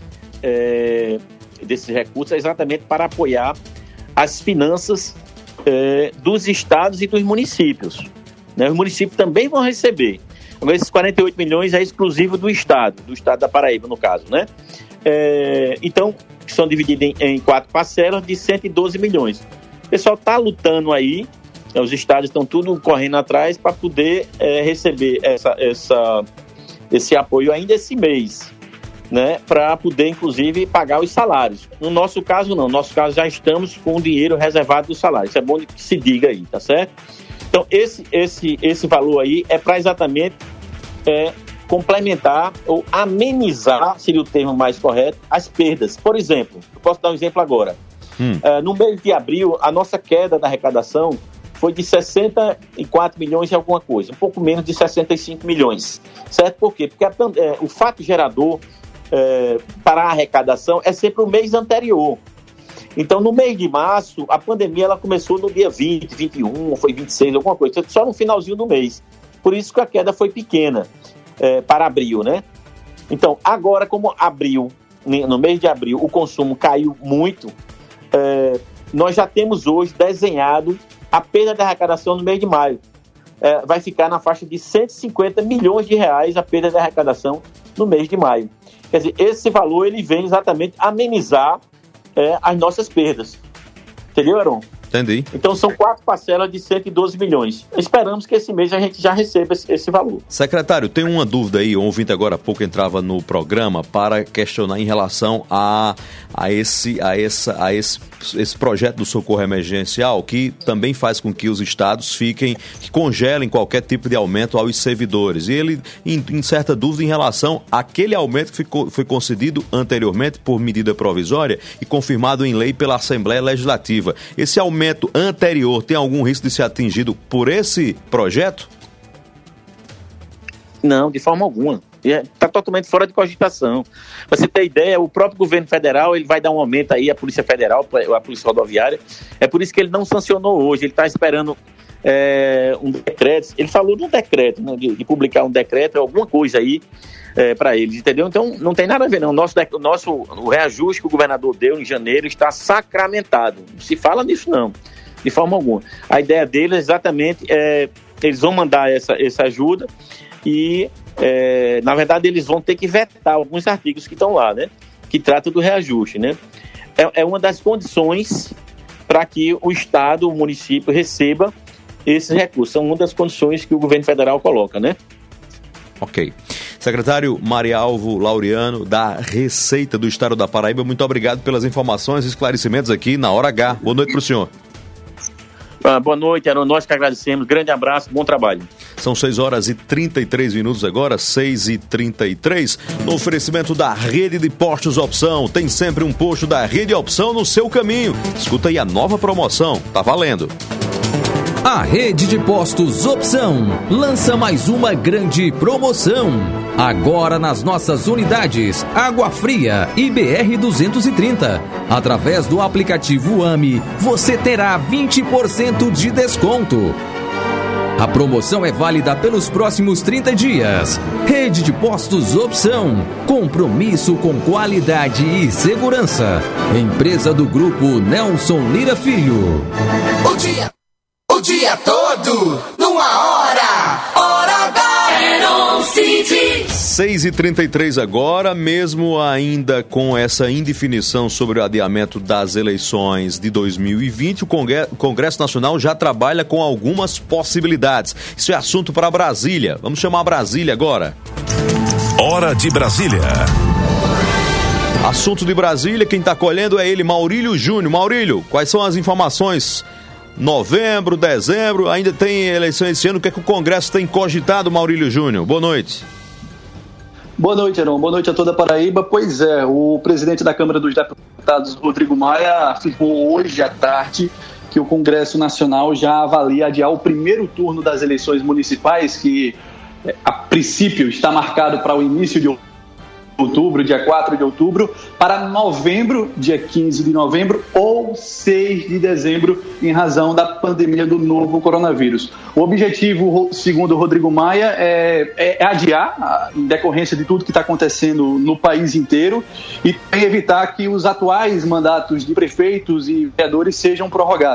S15: desses recursos, exatamente para apoiar as finanças dos estados e dos municípios. Os municípios também vão receber. Agora, esses 48 milhões é exclusivo do estado da Paraíba, no caso, né? Então, são divididas em 4 parcelas de 112 milhões. O pessoal está lutando aí, os estados estão tudo correndo atrás para poder receber esse apoio ainda esse mês, né, para poder, inclusive, pagar os salários. No nosso caso, não. No nosso caso, já estamos com o dinheiro reservado do salário. Isso é bom que se diga aí, tá certo? Então, esse valor aí é para exatamente complementar ou amenizar, seria o termo mais correto, as perdas. Por exemplo, eu posso dar um exemplo agora. No mês de abril, a nossa queda da arrecadação foi de 64 milhões e alguma coisa, um pouco menos de 65 milhões. Certo? Por quê? Porque o fato gerador para a arrecadação é sempre o mês anterior. Então, no mês de março, a pandemia ela começou no dia 20, 21, foi 26, alguma coisa, só no finalzinho do mês. Por isso que a queda foi pequena para abril, né? Então, agora, como no mês de abril, o consumo caiu muito, nós já temos hoje desenhado a perda de arrecadação no mês de maio. Vai ficar na faixa de 150 milhões de reais a perda de arrecadação no mês de maio. Quer dizer, esse valor ele vem exatamente amenizar as nossas perdas. Entendeu, Heron?
S1: Entendi.
S15: Então são 4 parcelas de 112 milhões. Esperamos que esse mês a gente já receba esse valor.
S1: Secretário, tem uma dúvida aí, um ouvinte agora há pouco entrava no programa para questionar em relação a esse projeto do socorro emergencial, que também faz com que os estados que congelem qualquer tipo de aumento aos servidores. E ele, em certa dúvida em relação àquele aumento que foi concedido anteriormente por medida provisória e confirmado em lei pela Assembleia Legislativa. Esse aumento anterior tem algum risco de ser atingido por esse projeto?
S15: Não, de forma alguma. Está totalmente fora de cogitação. Para você ter ideia, o próprio governo federal ele vai dar um aumento aí à Polícia Federal, à Polícia Rodoviária. É por isso que ele não sancionou hoje. Ele está esperando um decreto. Ele falou de um decreto, né, de publicar um decreto, alguma coisa aí para eles, entendeu? Então não tem nada a ver, não. O reajuste que o governador deu em janeiro está sacramentado. Não se fala nisso, não, de forma alguma. A ideia deles exatamente eles vão mandar essa ajuda e, na verdade, eles vão ter que vetar alguns artigos que estão lá, né? Que tratam do reajuste, né? É uma das condições para que o Estado, o município, receba esses recursos. São uma das condições que o governo federal coloca, né?
S1: Ok. Secretário Marialvo Laureano, da Receita do Estado da Paraíba, muito obrigado pelas informações e esclarecimentos aqui na Hora H. Boa noite para o senhor.
S15: Boa noite, Aaron. Nós que agradecemos. Grande abraço, bom trabalho.
S1: São 6h33 agora, 6h33. No oferecimento da Rede de Postos Opção. Tem sempre um posto da Rede Opção no seu caminho. Escuta aí a nova promoção. Tá valendo.
S6: A Rede de Postos Opção lança mais uma grande promoção. Agora nas nossas unidades Água Fria e BR-230. Através do aplicativo AMI, você terá 20% de desconto. A promoção é válida pelos próximos 30 dias. Rede de Postos Opção. Compromisso com qualidade e segurança. Empresa do Grupo Nelson Lira Filho.
S3: O dia todo, numa hora, Hora H, Heron City.
S1: 6h33 agora, mesmo ainda com essa indefinição sobre o adiamento das eleições de 2020, o Congresso Nacional já trabalha com algumas possibilidades. Isso é assunto para Brasília. Vamos chamar Brasília agora.
S2: Hora de Brasília.
S1: Assunto de Brasília, quem está colhendo é ele, Maurílio Júnior. Maurílio, quais são as informações? Novembro, dezembro, ainda tem eleição esse ano. O que é que o Congresso tem cogitado, Maurílio Júnior? Boa noite.
S16: Boa noite, Heron. Boa noite a toda a Paraíba. Pois é, o presidente da Câmara dos Deputados, Rodrigo Maia, afirmou hoje à tarde que o Congresso Nacional já avalia adiar o primeiro turno das eleições municipais, que a princípio está marcado para o início de outubro, dia 4 de outubro, para novembro, dia 15 de novembro ou 6 de dezembro, em razão da pandemia do novo coronavírus. O objetivo, segundo o Rodrigo Maia, é adiar, em decorrência de tudo que está acontecendo no país inteiro, e evitar que os atuais mandatos de prefeitos e vereadores sejam prorrogados.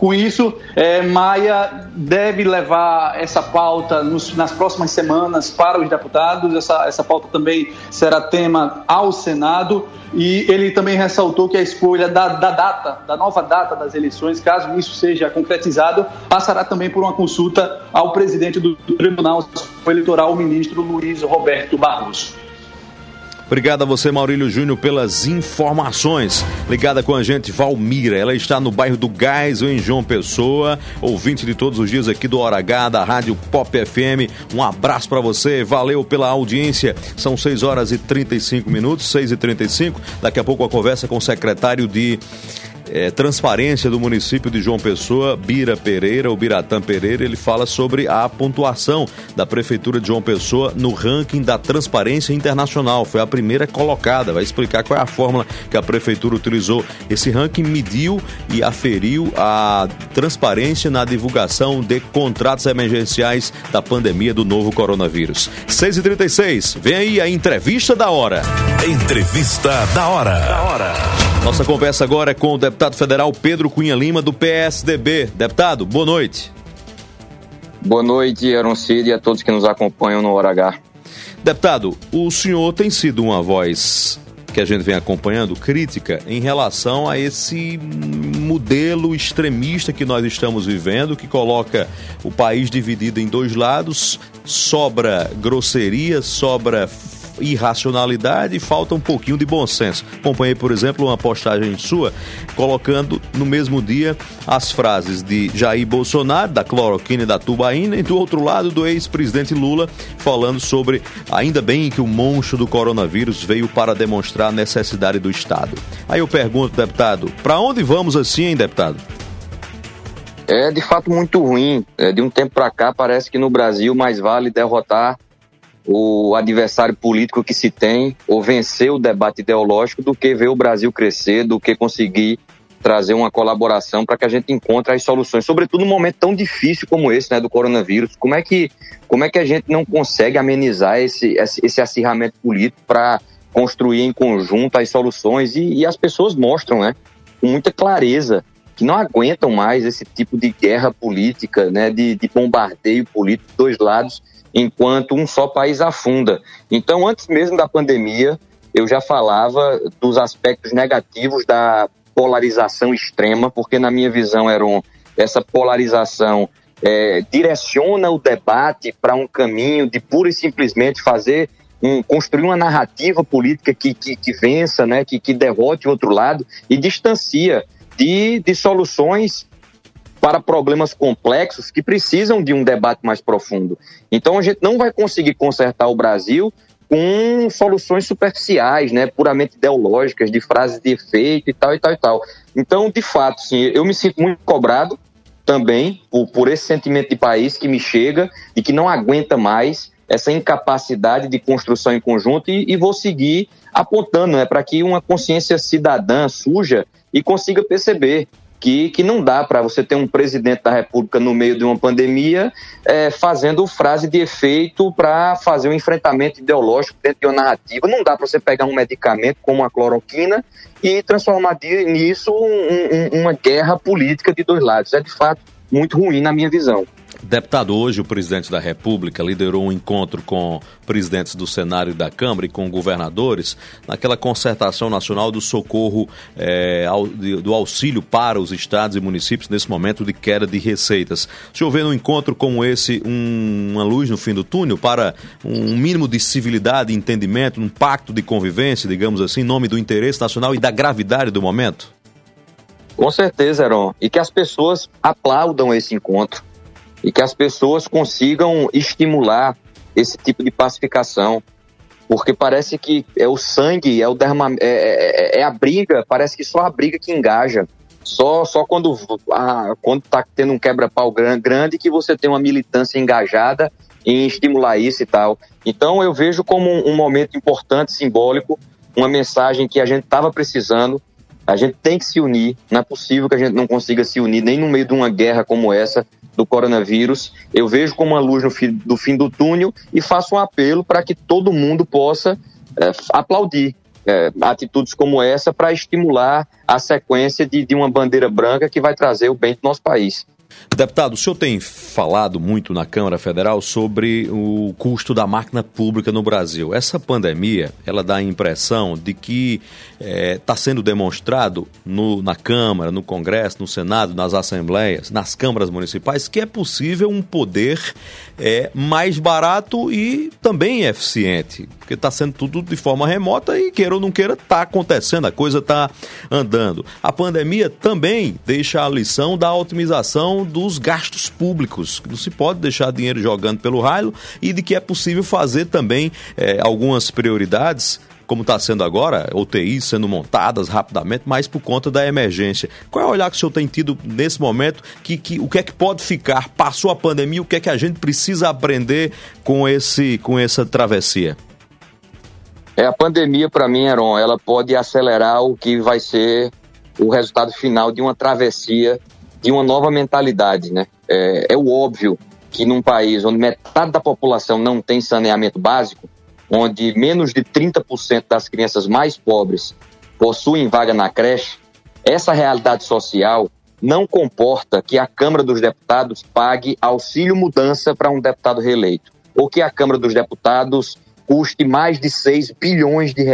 S16: Com isso, Maia deve levar essa pauta nas próximas semanas para os deputados. Essa pauta também será tema ao Senado. E ele também ressaltou que a escolha da nova data das eleições, caso isso seja concretizado, passará também por uma consulta ao presidente do Tribunal Eleitoral, o ministro Luiz Roberto Barroso.
S1: Obrigado a você, Maurílio Júnior, pelas informações. Ligada com a gente, Valmira. Ela está no bairro do Gás, em João Pessoa. Ouvinte de todos os dias aqui do Hora H, da Rádio Pop FM. Um abraço para você. Valeu pela audiência. São 6h35, 6h35. Daqui a pouco a conversa com o secretário de Transparência do município de João Pessoa, Bira Pereira, ou Biratã Pereira. Ele fala sobre a pontuação da Prefeitura de João Pessoa no ranking da Transparência Internacional. Foi a primeira colocada. Vai explicar qual é a fórmula que a Prefeitura utilizou. Esse ranking mediu e aferiu a transparência na divulgação de contratos emergenciais da pandemia do novo coronavírus. 6h36, vem aí a entrevista da hora.
S2: Entrevista da hora.
S1: Nossa conversa agora é com o deputado federal Pedro Cunha Lima, do PSDB. Deputado, boa noite.
S17: Boa noite, Aroncide, e a todos que nos acompanham no Hora H.
S1: Deputado, o senhor tem sido uma voz que a gente vem acompanhando, crítica, em relação a esse modelo extremista que nós estamos vivendo, que coloca o país dividido em dois lados, sobra grosseria, sobra irracionalidade e falta um pouquinho de bom senso. Acompanhei, por exemplo, uma postagem sua colocando no mesmo dia as frases de Jair Bolsonaro, da cloroquina e da tubaína, e do outro lado do ex-presidente Lula, falando sobre ainda bem que o monstro do coronavírus veio para demonstrar a necessidade do Estado. Aí eu pergunto, deputado, para onde vamos assim, hein, deputado?
S17: É de fato muito ruim. De um tempo para cá parece que no Brasil mais vale derrotar o adversário político que se tem, ou vencer o debate ideológico, do que ver o Brasil crescer, do que conseguir trazer uma colaboração para que a gente encontre as soluções, sobretudo num momento tão difícil como esse, né, do coronavírus. Como é que a gente não consegue amenizar esse acirramento político para construir em conjunto as soluções? E as pessoas mostram, né, com muita clareza, que não aguentam mais esse tipo de guerra política, né, de bombardeio político dos dois lados, enquanto um só país afunda. Então, antes mesmo da pandemia, eu já falava dos aspectos negativos da polarização extrema, porque na minha visão, essa polarização direciona o debate para um caminho de pura e simplesmente construir uma narrativa política que vença, né, que derrote o outro lado e distancia de soluções para problemas complexos que precisam de um debate mais profundo. Então a gente não vai conseguir consertar o Brasil com soluções superficiais, né, puramente ideológicas, de frases de efeito e tal, e tal, e tal. Então, de fato, sim, eu me sinto muito cobrado também por esse sentimento de país que me chega e que não aguenta mais essa incapacidade de construção em conjunto, e vou seguir apontando, né, para que uma consciência cidadã suja e consiga perceber que não dá para você ter um presidente da República no meio de uma pandemia fazendo frase de efeito para fazer um enfrentamento ideológico dentro de uma narrativa. Não dá para você pegar um medicamento como a cloroquina e transformar nisso uma guerra política de dois lados. É de fato muito ruim na minha visão.
S1: Deputado, hoje o presidente da República liderou um encontro com presidentes do Senado e da Câmara e com governadores naquela concertação nacional do socorro, do auxílio para os estados e municípios nesse momento de queda de receitas. O senhor vê num encontro como esse uma luz no fim do túnel para um mínimo de civilidade e entendimento, um pacto de convivência, digamos assim, em nome do interesse nacional e da gravidade do momento?
S17: Com certeza, Heron. E que as pessoas aplaudam esse encontro. E que as pessoas consigam estimular esse tipo de pacificação, porque parece que é o sangue, é a briga, parece que só a briga que engaja, só quando está tendo um quebra-pau grande que você tem uma militância engajada em estimular isso e tal. Então eu vejo como um momento importante, simbólico, uma mensagem que a gente estava precisando. A gente tem que se unir, não é possível que a gente não consiga se unir, nem no meio de uma guerra como essa do coronavírus. Eu vejo como uma luz no fim do túnel e faço um apelo para que todo mundo possa aplaudir atitudes como essa para estimular a sequência de uma bandeira branca que vai trazer o bem do nosso país.
S1: Deputado, o senhor tem falado muito na Câmara Federal sobre o custo da máquina pública no Brasil. Essa pandemia, ela dá a impressão de que está sendo demonstrado na Câmara, no Congresso, no Senado, nas assembleias, nas câmaras municipais, que é possível um poder mais barato e também eficiente, porque está sendo tudo de forma remota e, queira ou não queira, está acontecendo, a coisa está andando. A pandemia também deixa a lição da otimização dos gastos públicos. Não se pode deixar dinheiro jogando pelo raio e de que é possível fazer também algumas prioridades, como está sendo agora, UTIs sendo montadas rapidamente, mas por conta da emergência. Qual é o olhar que o senhor tem tido nesse momento? O que é que pode ficar? Passou a pandemia, o que é que a gente precisa aprender com essa travessia?
S17: A pandemia, para mim, Heron, ela pode acelerar o que vai ser o resultado final de uma travessia, de uma nova mentalidade, né? É o óbvio que num país onde metade da população não tem saneamento básico, onde menos de 30% das crianças mais pobres possuem vaga na creche, essa realidade social não comporta que a Câmara dos Deputados pague auxílio mudança para um deputado reeleito, ou que a Câmara dos Deputados custe mais de 6 bilhões de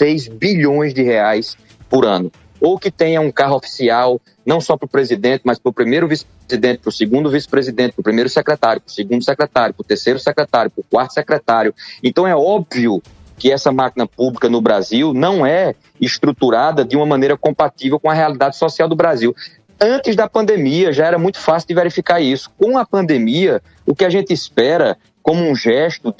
S17: reais por ano, ou que tenha um carro oficial, não só para o presidente, mas para o primeiro vice-presidente, para o segundo vice-presidente, para o primeiro secretário, para o segundo secretário, para o terceiro secretário, para o quarto secretário. Então é óbvio que essa máquina pública no Brasil não é estruturada de uma maneira compatível com a realidade social do Brasil. Antes da pandemia já era muito fácil de verificar isso. Com a pandemia, o que a gente espera como um gesto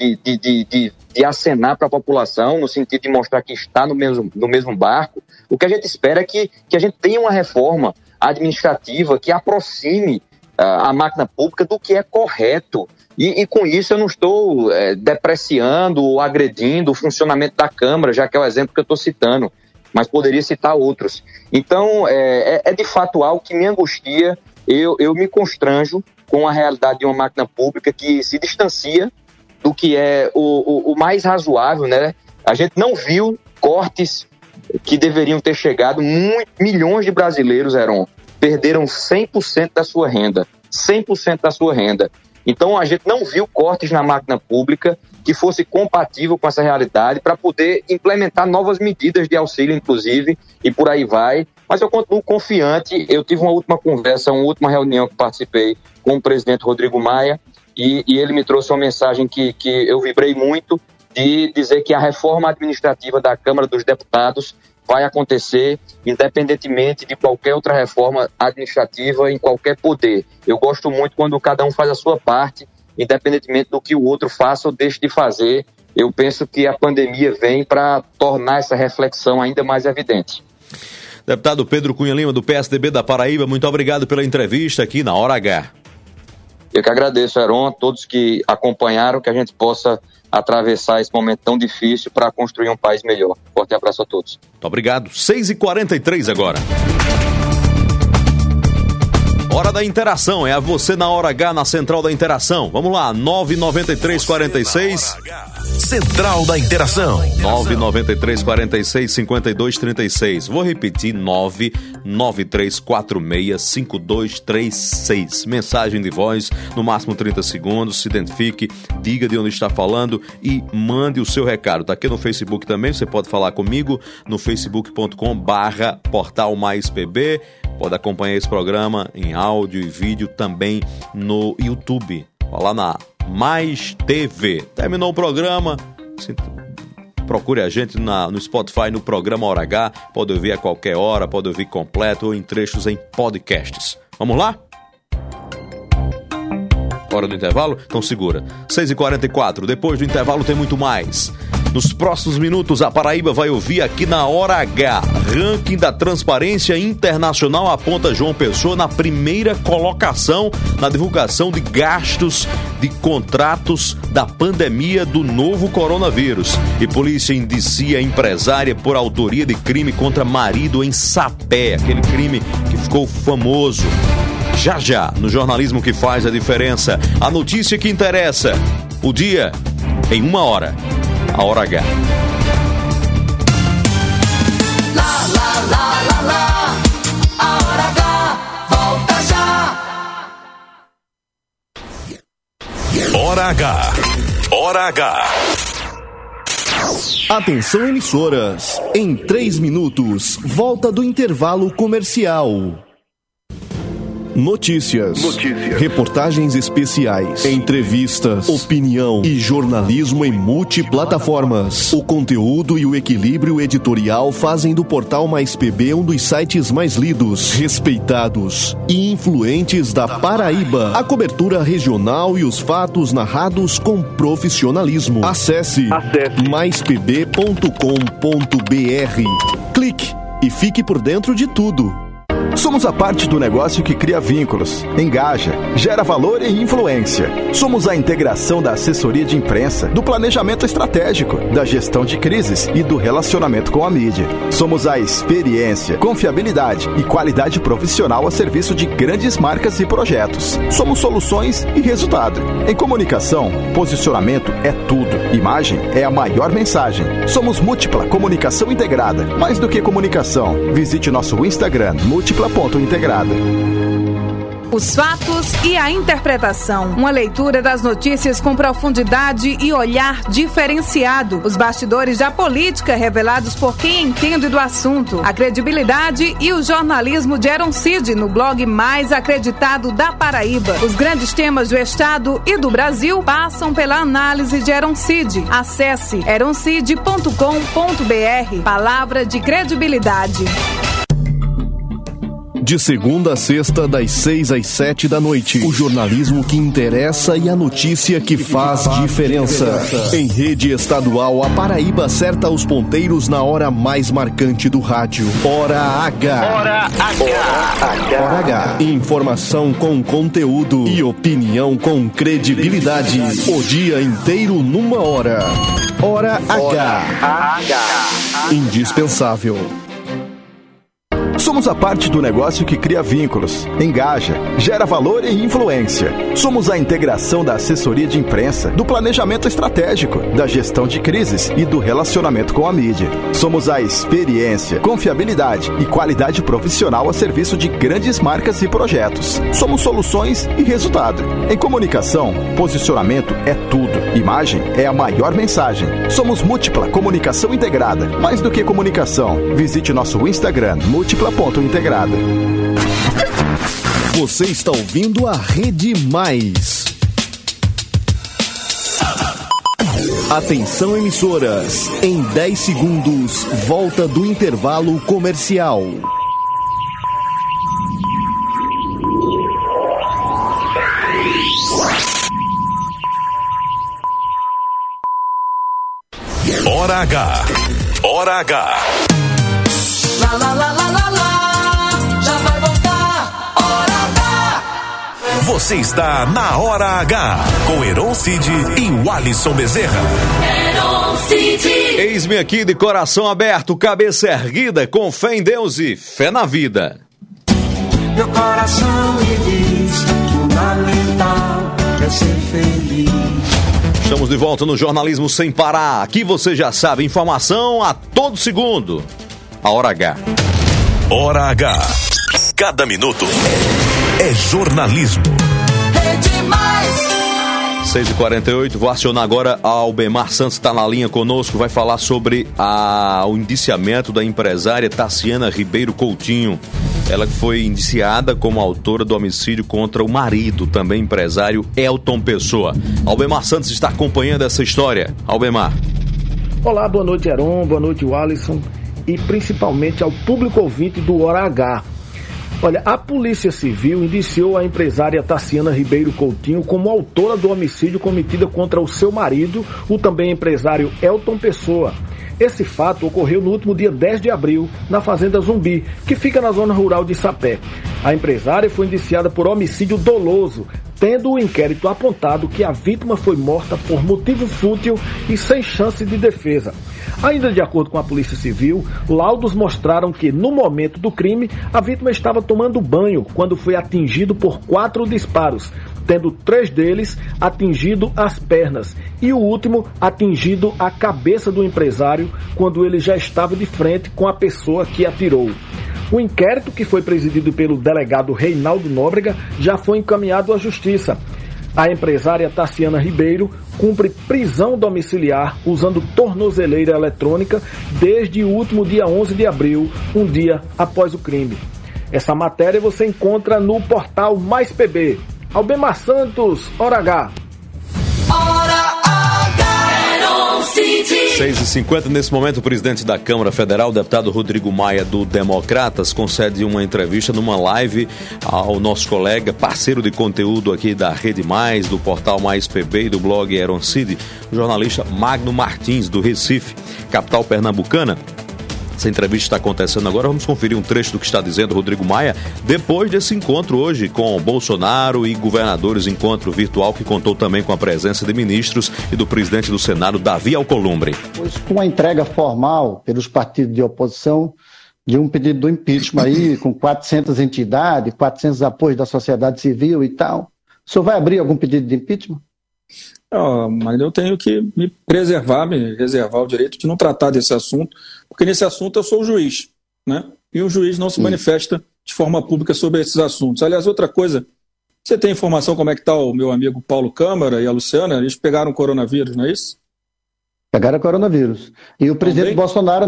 S17: de acenar para a população, no sentido de mostrar que está no mesmo barco, o que a gente espera é que a gente tenha uma reforma administrativa que aproxime a máquina pública do que é correto. E com isso eu não estou depreciando ou agredindo o funcionamento da Câmara, já que é o exemplo que eu estou citando, mas poderia citar outros. Então, é de fato algo que me angustia, eu me constranjo com a realidade de uma máquina pública que se distancia do que é o mais razoável, né? A gente não viu cortes que deveriam ter chegado. Milhões de brasileiros, Heron, perderam 100% da sua renda. 100% da sua renda. Então, a gente não viu cortes na máquina pública que fosse compatível com essa realidade para poder implementar novas medidas de auxílio, inclusive, e por aí vai. Mas eu continuo confiante. Eu tive uma última conversa, uma última reunião que participei com o presidente Rodrigo Maia e ele me trouxe uma mensagem que eu vibrei muito, de dizer que a reforma administrativa da Câmara dos Deputados vai acontecer independentemente de qualquer outra reforma administrativa em qualquer poder. Eu gosto muito quando cada um faz a sua parte, independentemente do que o outro faça ou deixe de fazer. Eu penso que a pandemia vem para tornar essa reflexão ainda mais evidente.
S1: Deputado Pedro Cunha Lima, do PSDB da Paraíba, muito obrigado pela entrevista aqui na Hora H.
S17: Eu que agradeço, Heron, a todos que acompanharam, que a gente possa atravessar esse momento tão difícil para construir um país melhor. Forte abraço a todos.
S1: Muito obrigado. 6h43 agora. Hora da interação, é a você na Hora H, na Central da Interação. Vamos lá, 99346.
S2: Central da Interação.
S1: 99346-5236. Vou repetir, 99346-5236. Mensagem de voz, no máximo 30 segundos. Se identifique, diga de onde está falando e mande o seu recado. Tá aqui no Facebook também, você pode falar comigo no facebook.com/portalmaispb. Pode acompanhar esse programa em áudio e vídeo também no YouTube. Vai lá na Mais TV. Terminou o programa, procure a gente no Spotify, no programa Hora H. Pode ouvir a qualquer hora, pode ouvir completo ou em trechos em podcasts. Vamos lá? Hora do intervalo? Então segura. 6h44, depois do intervalo tem muito mais. Nos próximos minutos, a Paraíba vai ouvir aqui na Hora H. Ranking da Transparência Internacional aponta João Pessoa na primeira colocação na divulgação de gastos de contratos da pandemia do novo coronavírus. E polícia indicia empresária por autoria de crime contra marido em Sapé, aquele crime que ficou famoso. Já, no jornalismo que faz a diferença, a notícia que interessa, o dia em 1 hora. A Hora H.
S3: lá, lá, lá. A Hora H volta já.
S2: Hora H. Hora H.
S12: Atenção, emissoras. Em 3 minutos, volta do intervalo comercial. Notícias, reportagens especiais, entrevistas, opinião e jornalismo em multiplataformas. O conteúdo e o equilíbrio editorial fazem do Portal Mais PB um dos sites mais lidos, respeitados e influentes da Paraíba. A cobertura regional e os fatos narrados com profissionalismo. Acesse maispb.com.br. Clique e fique por dentro de tudo.
S13: Somos a parte do negócio que cria vínculos, engaja, gera valor e influência. Somos a integração da assessoria de imprensa, do planejamento estratégico, da gestão de crises e do relacionamento com a mídia. Somos a experiência, confiabilidade e qualidade profissional a serviço de grandes marcas e projetos. Somos soluções e resultado. Em comunicação, posicionamento é tudo. Imagem é a maior mensagem. Somos Múltipla Comunicação Integrada. Mais do que comunicação, visite nosso Instagram, múltipla.integrada.
S14: Os fatos e a interpretação. Uma leitura das notícias com profundidade e olhar diferenciado. Os bastidores da política revelados por quem entende do assunto. A credibilidade e o jornalismo de Heron Cid no blog mais acreditado da Paraíba. Os grandes temas do Estado e do Brasil passam pela análise de Heron Cid. Acesse heroncid.com.br. Palavra de credibilidade.
S12: De segunda a sexta, das 6 às 7 da noite. O jornalismo que interessa e a notícia que faz diferença. Em rede estadual, a Paraíba acerta os ponteiros na hora mais marcante do rádio. Hora H. Hora H. Hora H. Informação com conteúdo e opinião com credibilidade. O dia inteiro numa hora. Hora H. Indispensável.
S13: Somos a parte do negócio que cria vínculos, engaja, gera valor e influência. Somos a integração da assessoria de imprensa, do planejamento estratégico, da gestão de crises e do relacionamento com a mídia. Somos a experiência, confiabilidade e qualidade profissional a serviço de grandes marcas e projetos. Somos soluções e resultado. Em comunicação, posicionamento é tudo. Imagem é a maior mensagem. Somos Múltipla Comunicação Integrada. Mais do que comunicação, visite nosso Instagram, múltipla.integrada.
S12: Você está ouvindo a Rede Mais. Atenção, emissoras. Em 10 segundos, volta do intervalo comercial.
S2: Hora H. Hora H.
S3: Lá, lá, lá, lá, lá, lá. Já vai voltar. Hora H.
S2: Você está na Hora H com Heron Cid e Walisson Bezerra.
S3: Heron Cid.
S1: Eis-me aqui de coração aberto, cabeça erguida, com fé em Deus e fé na vida.
S18: Meu coração me diz, fundamental é ser feliz.
S1: Estamos de volta no Jornalismo Sem Parar. Aqui você já sabe, informação a todo segundo. A Hora H.
S2: Hora H. Cada minuto é jornalismo.
S3: Rede Mais.
S1: 6h48, vou acionar agora a Albemar Santos, está na linha conosco, vai falar sobre o indiciamento da empresária Tassiana Ribeiro Coutinho. Ela que foi indiciada como autora do homicídio contra o marido, também empresário, Elton Pessoa. Albemar Santos está acompanhando essa história. Albemar.
S19: Olá, boa noite, Heron, boa noite, Walisson, e principalmente ao público ouvinte do Hora H. Olha, a Polícia Civil indiciou a empresária Tassiana Ribeiro Coutinho como autora do homicídio cometido contra o seu marido, o também empresário Elton Pessoa. Esse fato ocorreu no último dia 10 de abril, na Fazenda Zumbi, que fica na zona rural de Sapé. A empresária foi indiciada por homicídio doloso, tendo o inquérito apontado que a vítima foi morta por motivo fútil e sem chance de defesa. Ainda de acordo com a Polícia Civil, laudos mostraram que, no momento do crime, a vítima estava tomando banho quando foi atingido por 4 disparos, tendo 3 deles atingido as pernas e o último atingido a cabeça do empresário quando ele já estava de frente com a pessoa que atirou. O inquérito, que foi presidido pelo delegado Reinaldo Nóbrega, já foi encaminhado à Justiça. A empresária Tassiana Ribeiro cumpre prisão domiciliar usando tornozeleira eletrônica desde o último dia 11 de abril, um dia após o crime. Essa matéria você encontra no portal Mais PB. Albemar Santos, Hora H.
S1: 6h50, nesse momento, o presidente da Câmara Federal, o deputado Rodrigo Maia, do Democratas, concede uma entrevista numa live ao nosso colega, parceiro de conteúdo aqui da Rede Mais, do portal Mais PB e do blog Aeron City, o jornalista Magno Martins, do Recife, capital pernambucana. Essa entrevista está acontecendo agora, vamos conferir um trecho do que está dizendo Rodrigo Maia depois desse encontro hoje com Bolsonaro e governadores, encontro virtual que contou também com a presença de ministros e do presidente do Senado, Davi Alcolumbre.
S20: Pois com a entrega formal pelos partidos de oposição de um pedido do impeachment aí, com 400 entidades, 400 apoios da sociedade civil e tal, o senhor vai abrir algum pedido de impeachment?
S21: Mas eu tenho que me reservar o direito de não tratar desse assunto, porque nesse assunto eu sou o juiz, né? E o juiz não se manifesta de forma pública sobre esses assuntos. Aliás, outra coisa, você tem informação como é que está o meu amigo Paulo Câmara e a Luciana? Eles pegaram o coronavírus, não é isso?
S20: Pegaram o coronavírus. E o presidente Bolsonaro,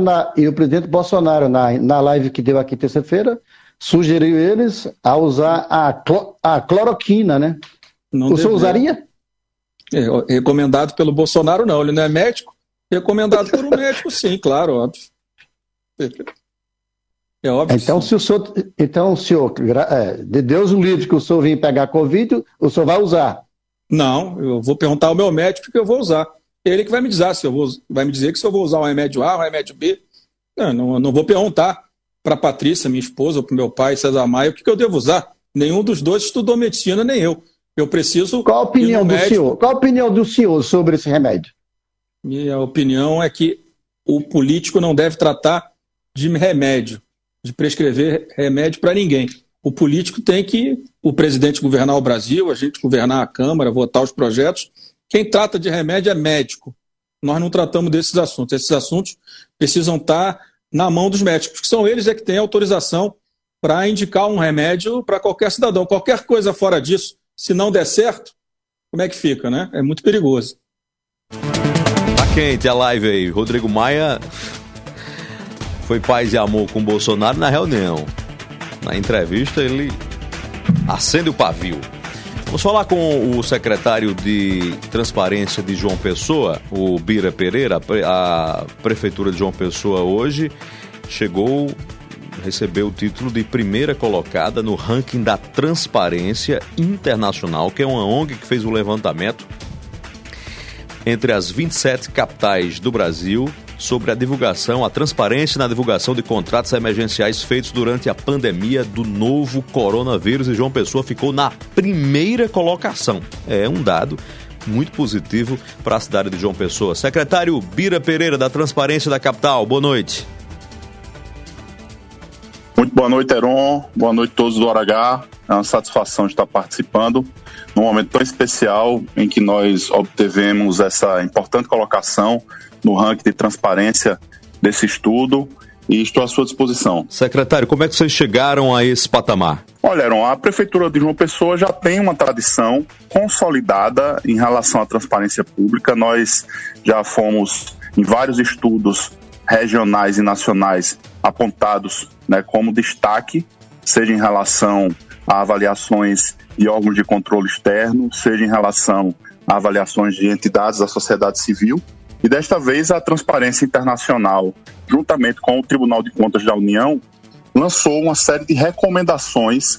S20: na live que deu aqui terça-feira, sugeriu eles a usar a cloroquina, né? O senhor usaria?
S21: Recomendado pelo Bolsonaro, não. Ele não é médico. Recomendado por um médico, sim, claro, óbvio. É óbvio.
S20: Então, senhor, de Deus o livre que o senhor vir pegar Covid, o senhor vai usar?
S21: Não, eu vou perguntar ao meu médico que eu vou usar. Ele que vai me dizer se eu vou usar o remédio A ou o remédio B. Não vou perguntar para a Patrícia, minha esposa, ou para o meu pai, César Maia, o que eu devo usar. Nenhum dos dois estudou medicina, nem eu. Eu preciso...
S20: Qual a opinião do senhor? Qual a opinião do senhor sobre esse remédio?
S21: Minha opinião é que o político não deve tratar de remédio, de prescrever remédio para ninguém. O político tem que, o presidente governar o Brasil, a gente governar a Câmara, votar os projetos. Quem trata de remédio é médico. Nós não tratamos desses assuntos. Esses assuntos precisam estar na mão dos médicos, porque são eles que têm autorização para indicar um remédio para qualquer cidadão. Qualquer coisa fora disso, se não der certo, como é que fica, né? É muito perigoso.
S1: Tá quente a live aí. Rodrigo Maia foi paz e amor com o Bolsonaro na reunião. Na entrevista, ele acende o pavio. Vamos falar com o secretário de Transparência de João Pessoa, o Bira Pereira. A Prefeitura de João Pessoa hoje recebeu o título de primeira colocada no ranking da Transparência Internacional, que é uma ONG que fez um levantamento entre as 27 capitais do Brasil sobre a transparência na divulgação de contratos emergenciais feitos durante a pandemia do novo coronavírus, e João Pessoa ficou na primeira colocação. É um dado muito positivo para a cidade de João Pessoa. Secretário Bira Pereira, da Transparência da capital, boa noite.
S22: Muito boa noite, Heron. Boa noite a todos do Hora H. É uma satisfação estar participando num momento tão especial em que nós obtivemos essa importante colocação no ranking de transparência desse estudo, e estou à sua disposição.
S1: Secretário, como é que vocês chegaram a esse patamar?
S22: Olha, Heron, a Prefeitura de João Pessoa já tem uma tradição consolidada em relação à transparência pública. Nós já fomos em vários estudos regionais e nacionais apontados, né, como destaque, seja em relação a avaliações de órgãos de controle externo, seja em relação a avaliações de entidades da sociedade civil. E desta vez a Transparência Internacional, juntamente com o Tribunal de Contas da União, lançaram uma série de recomendações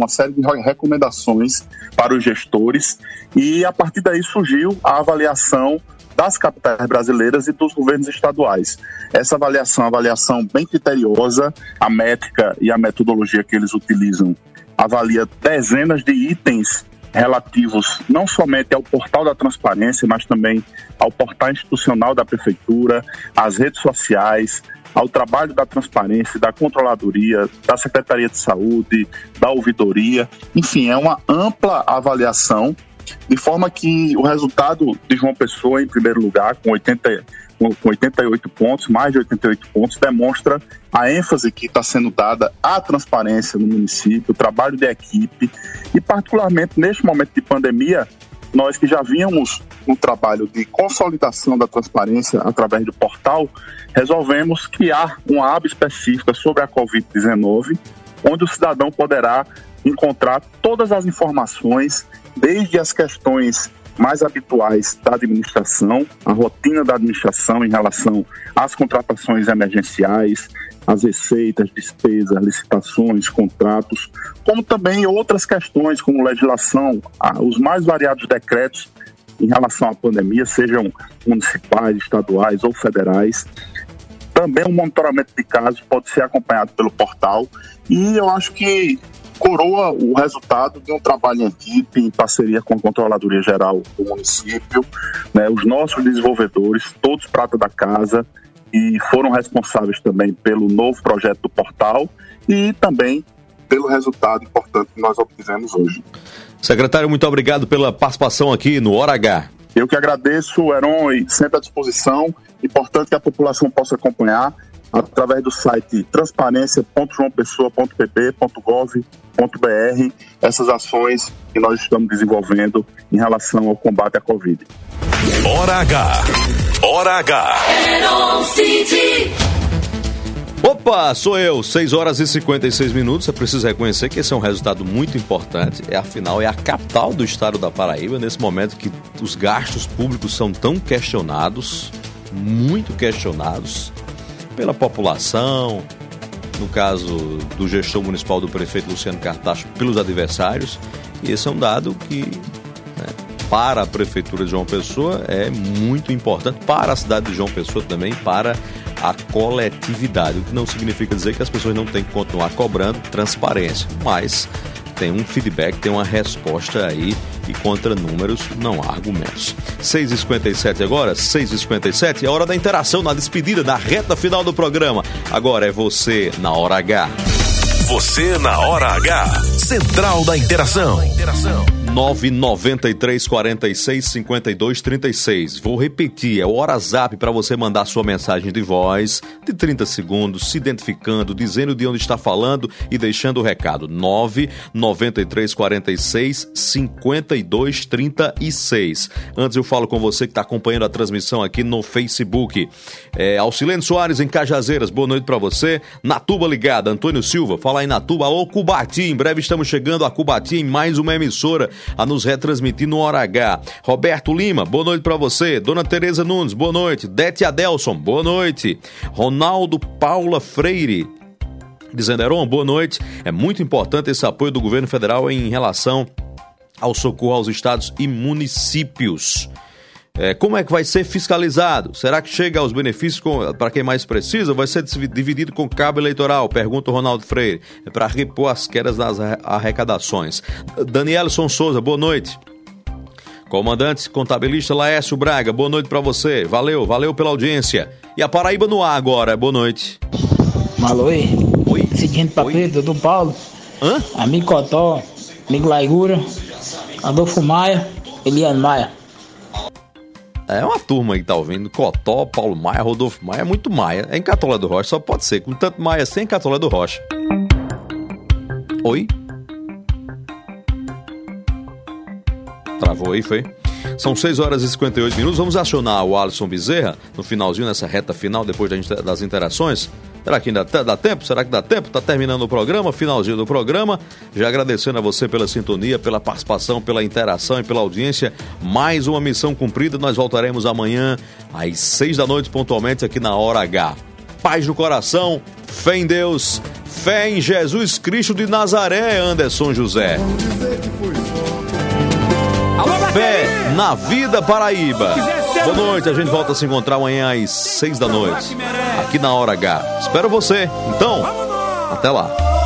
S22: para os gestores, e a partir daí surgiu a avaliação das capitais brasileiras e dos governos estaduais. Essa avaliação é uma avaliação bem criteriosa, a métrica e a metodologia que eles utilizam avalia dezenas de itens relativos não somente ao portal da transparência, mas também ao portal institucional da Prefeitura, às redes sociais, ao trabalho da transparência, da controladoria, da Secretaria de Saúde, da ouvidoria, enfim, é uma ampla avaliação, de forma que o resultado de João Pessoa, em primeiro lugar, com 88 pontos, mais de 88 pontos, demonstra a ênfase que está sendo dada à transparência no município, o trabalho de equipe e, particularmente, neste momento de pandemia, nós que já vínhamos um trabalho de consolidação da transparência através do portal, resolvemos criar uma aba específica sobre a Covid-19, onde o cidadão poderá encontrar todas as informações, desde as questões mais habituais da administração, a rotina da administração em relação às contratações emergenciais, as receitas, despesas, licitações, contratos, como também outras questões como legislação, os mais variados decretos em relação à pandemia, sejam municipais, estaduais ou federais. Também o monitoramento de casos pode ser acompanhado pelo portal e eu acho que coroa o resultado de um trabalho em equipe, em parceria com a Controladoria Geral do município, né, os nossos desenvolvedores, todos prata da casa, e foram responsáveis também pelo novo projeto do portal e também pelo resultado importante que nós obtivemos hoje.
S1: Secretário, muito obrigado pela participação aqui no Hora H.
S22: Eu que agradeço, Heron, e sempre à disposição. Importante que a população possa acompanhar através do site transparencia.joaopessoa.pp.gov.br essas ações que nós estamos desenvolvendo em relação ao combate à Covid.
S2: Hora H. Hora H.
S1: Opa, sou eu, 6 horas e 56 minutos. É preciso reconhecer que esse é um resultado muito importante. Afinal, é a capital do estado da Paraíba, nesse momento que os gastos públicos são tão questionados, muito questionados, pela população, no caso do gestor municipal do prefeito Luciano Cartacho, pelos adversários. E esse é um dado que, para a Prefeitura de João Pessoa é muito importante, para a cidade de João Pessoa também, para a coletividade, o que não significa dizer que as pessoas não têm que continuar cobrando transparência, mas tem um feedback, tem uma resposta aí, e contra números não há argumentos. 6h57 agora, 6h57, é hora da interação, na despedida, na reta final do programa. Agora é você na Hora H.
S2: Você na Hora H. Central da Interação.
S1: 993-46-52-36. Vou repetir, é o WhatsApp para você mandar sua mensagem de voz de 30 segundos, se identificando, dizendo de onde está falando e deixando o recado. 993-46-52-36. Antes eu falo com você que está acompanhando a transmissão aqui no Facebook. Alcilene Soares em Cajazeiras, boa noite para você. Natuba ligada, Antônio Silva, fala aí Natuba, ô Cubati, em breve estamos chegando a Cubati em mais uma emissora a nos retransmitir no Hora H. Roberto Lima, boa noite pra você. Dona Tereza Nunes, boa noite. Dete Adelson, boa noite. Ronaldo Paula Freire, dizendo, Heron, boa noite. É muito importante esse apoio do governo federal em relação ao socorro aos estados e municípios. Como é que vai ser fiscalizado? Será que chega aos benefícios para quem mais precisa? Vai ser dividido com cabo eleitoral? Pergunta o Ronaldo Freire. É para repor as quedas das arrecadações. Danielson Souza, boa noite. Comandante contabilista Laércio Braga, boa noite para você. Valeu pela audiência. E a Paraíba no ar agora, boa noite.
S4: Oi. Seguinte papel do Paulo. Amigo Cotó, amigo Laigura, Adolfo Maia, Eliane Maia.
S1: É uma turma aí que tá ouvindo. Cotó, Paulo Maia, Rodolfo Maia, é muito Maia. É em Catolé do Rocha, só pode ser. Com tanto Maia assim, em Catolé do Rocha. Oi? Travou aí, foi? São 6 horas e 58 minutos. Vamos acionar o Alisson Bezerra no finalzinho, nessa reta final, depois das interações. Será que ainda dá tempo? Será que dá tempo? Tá terminando o programa, finalzinho do programa. Já agradecendo a você pela sintonia, pela participação, pela interação e pela audiência. Mais uma missão cumprida. Nós voltaremos amanhã às 6 da noite, pontualmente, aqui na Hora H. Paz no coração, fé em Deus, fé em Jesus Cristo de Nazaré, Anderson José. Fé na vida, Paraíba. Boa noite, a gente volta a se encontrar amanhã às 6 da noite, aqui na Hora H. Espero você, então, até lá.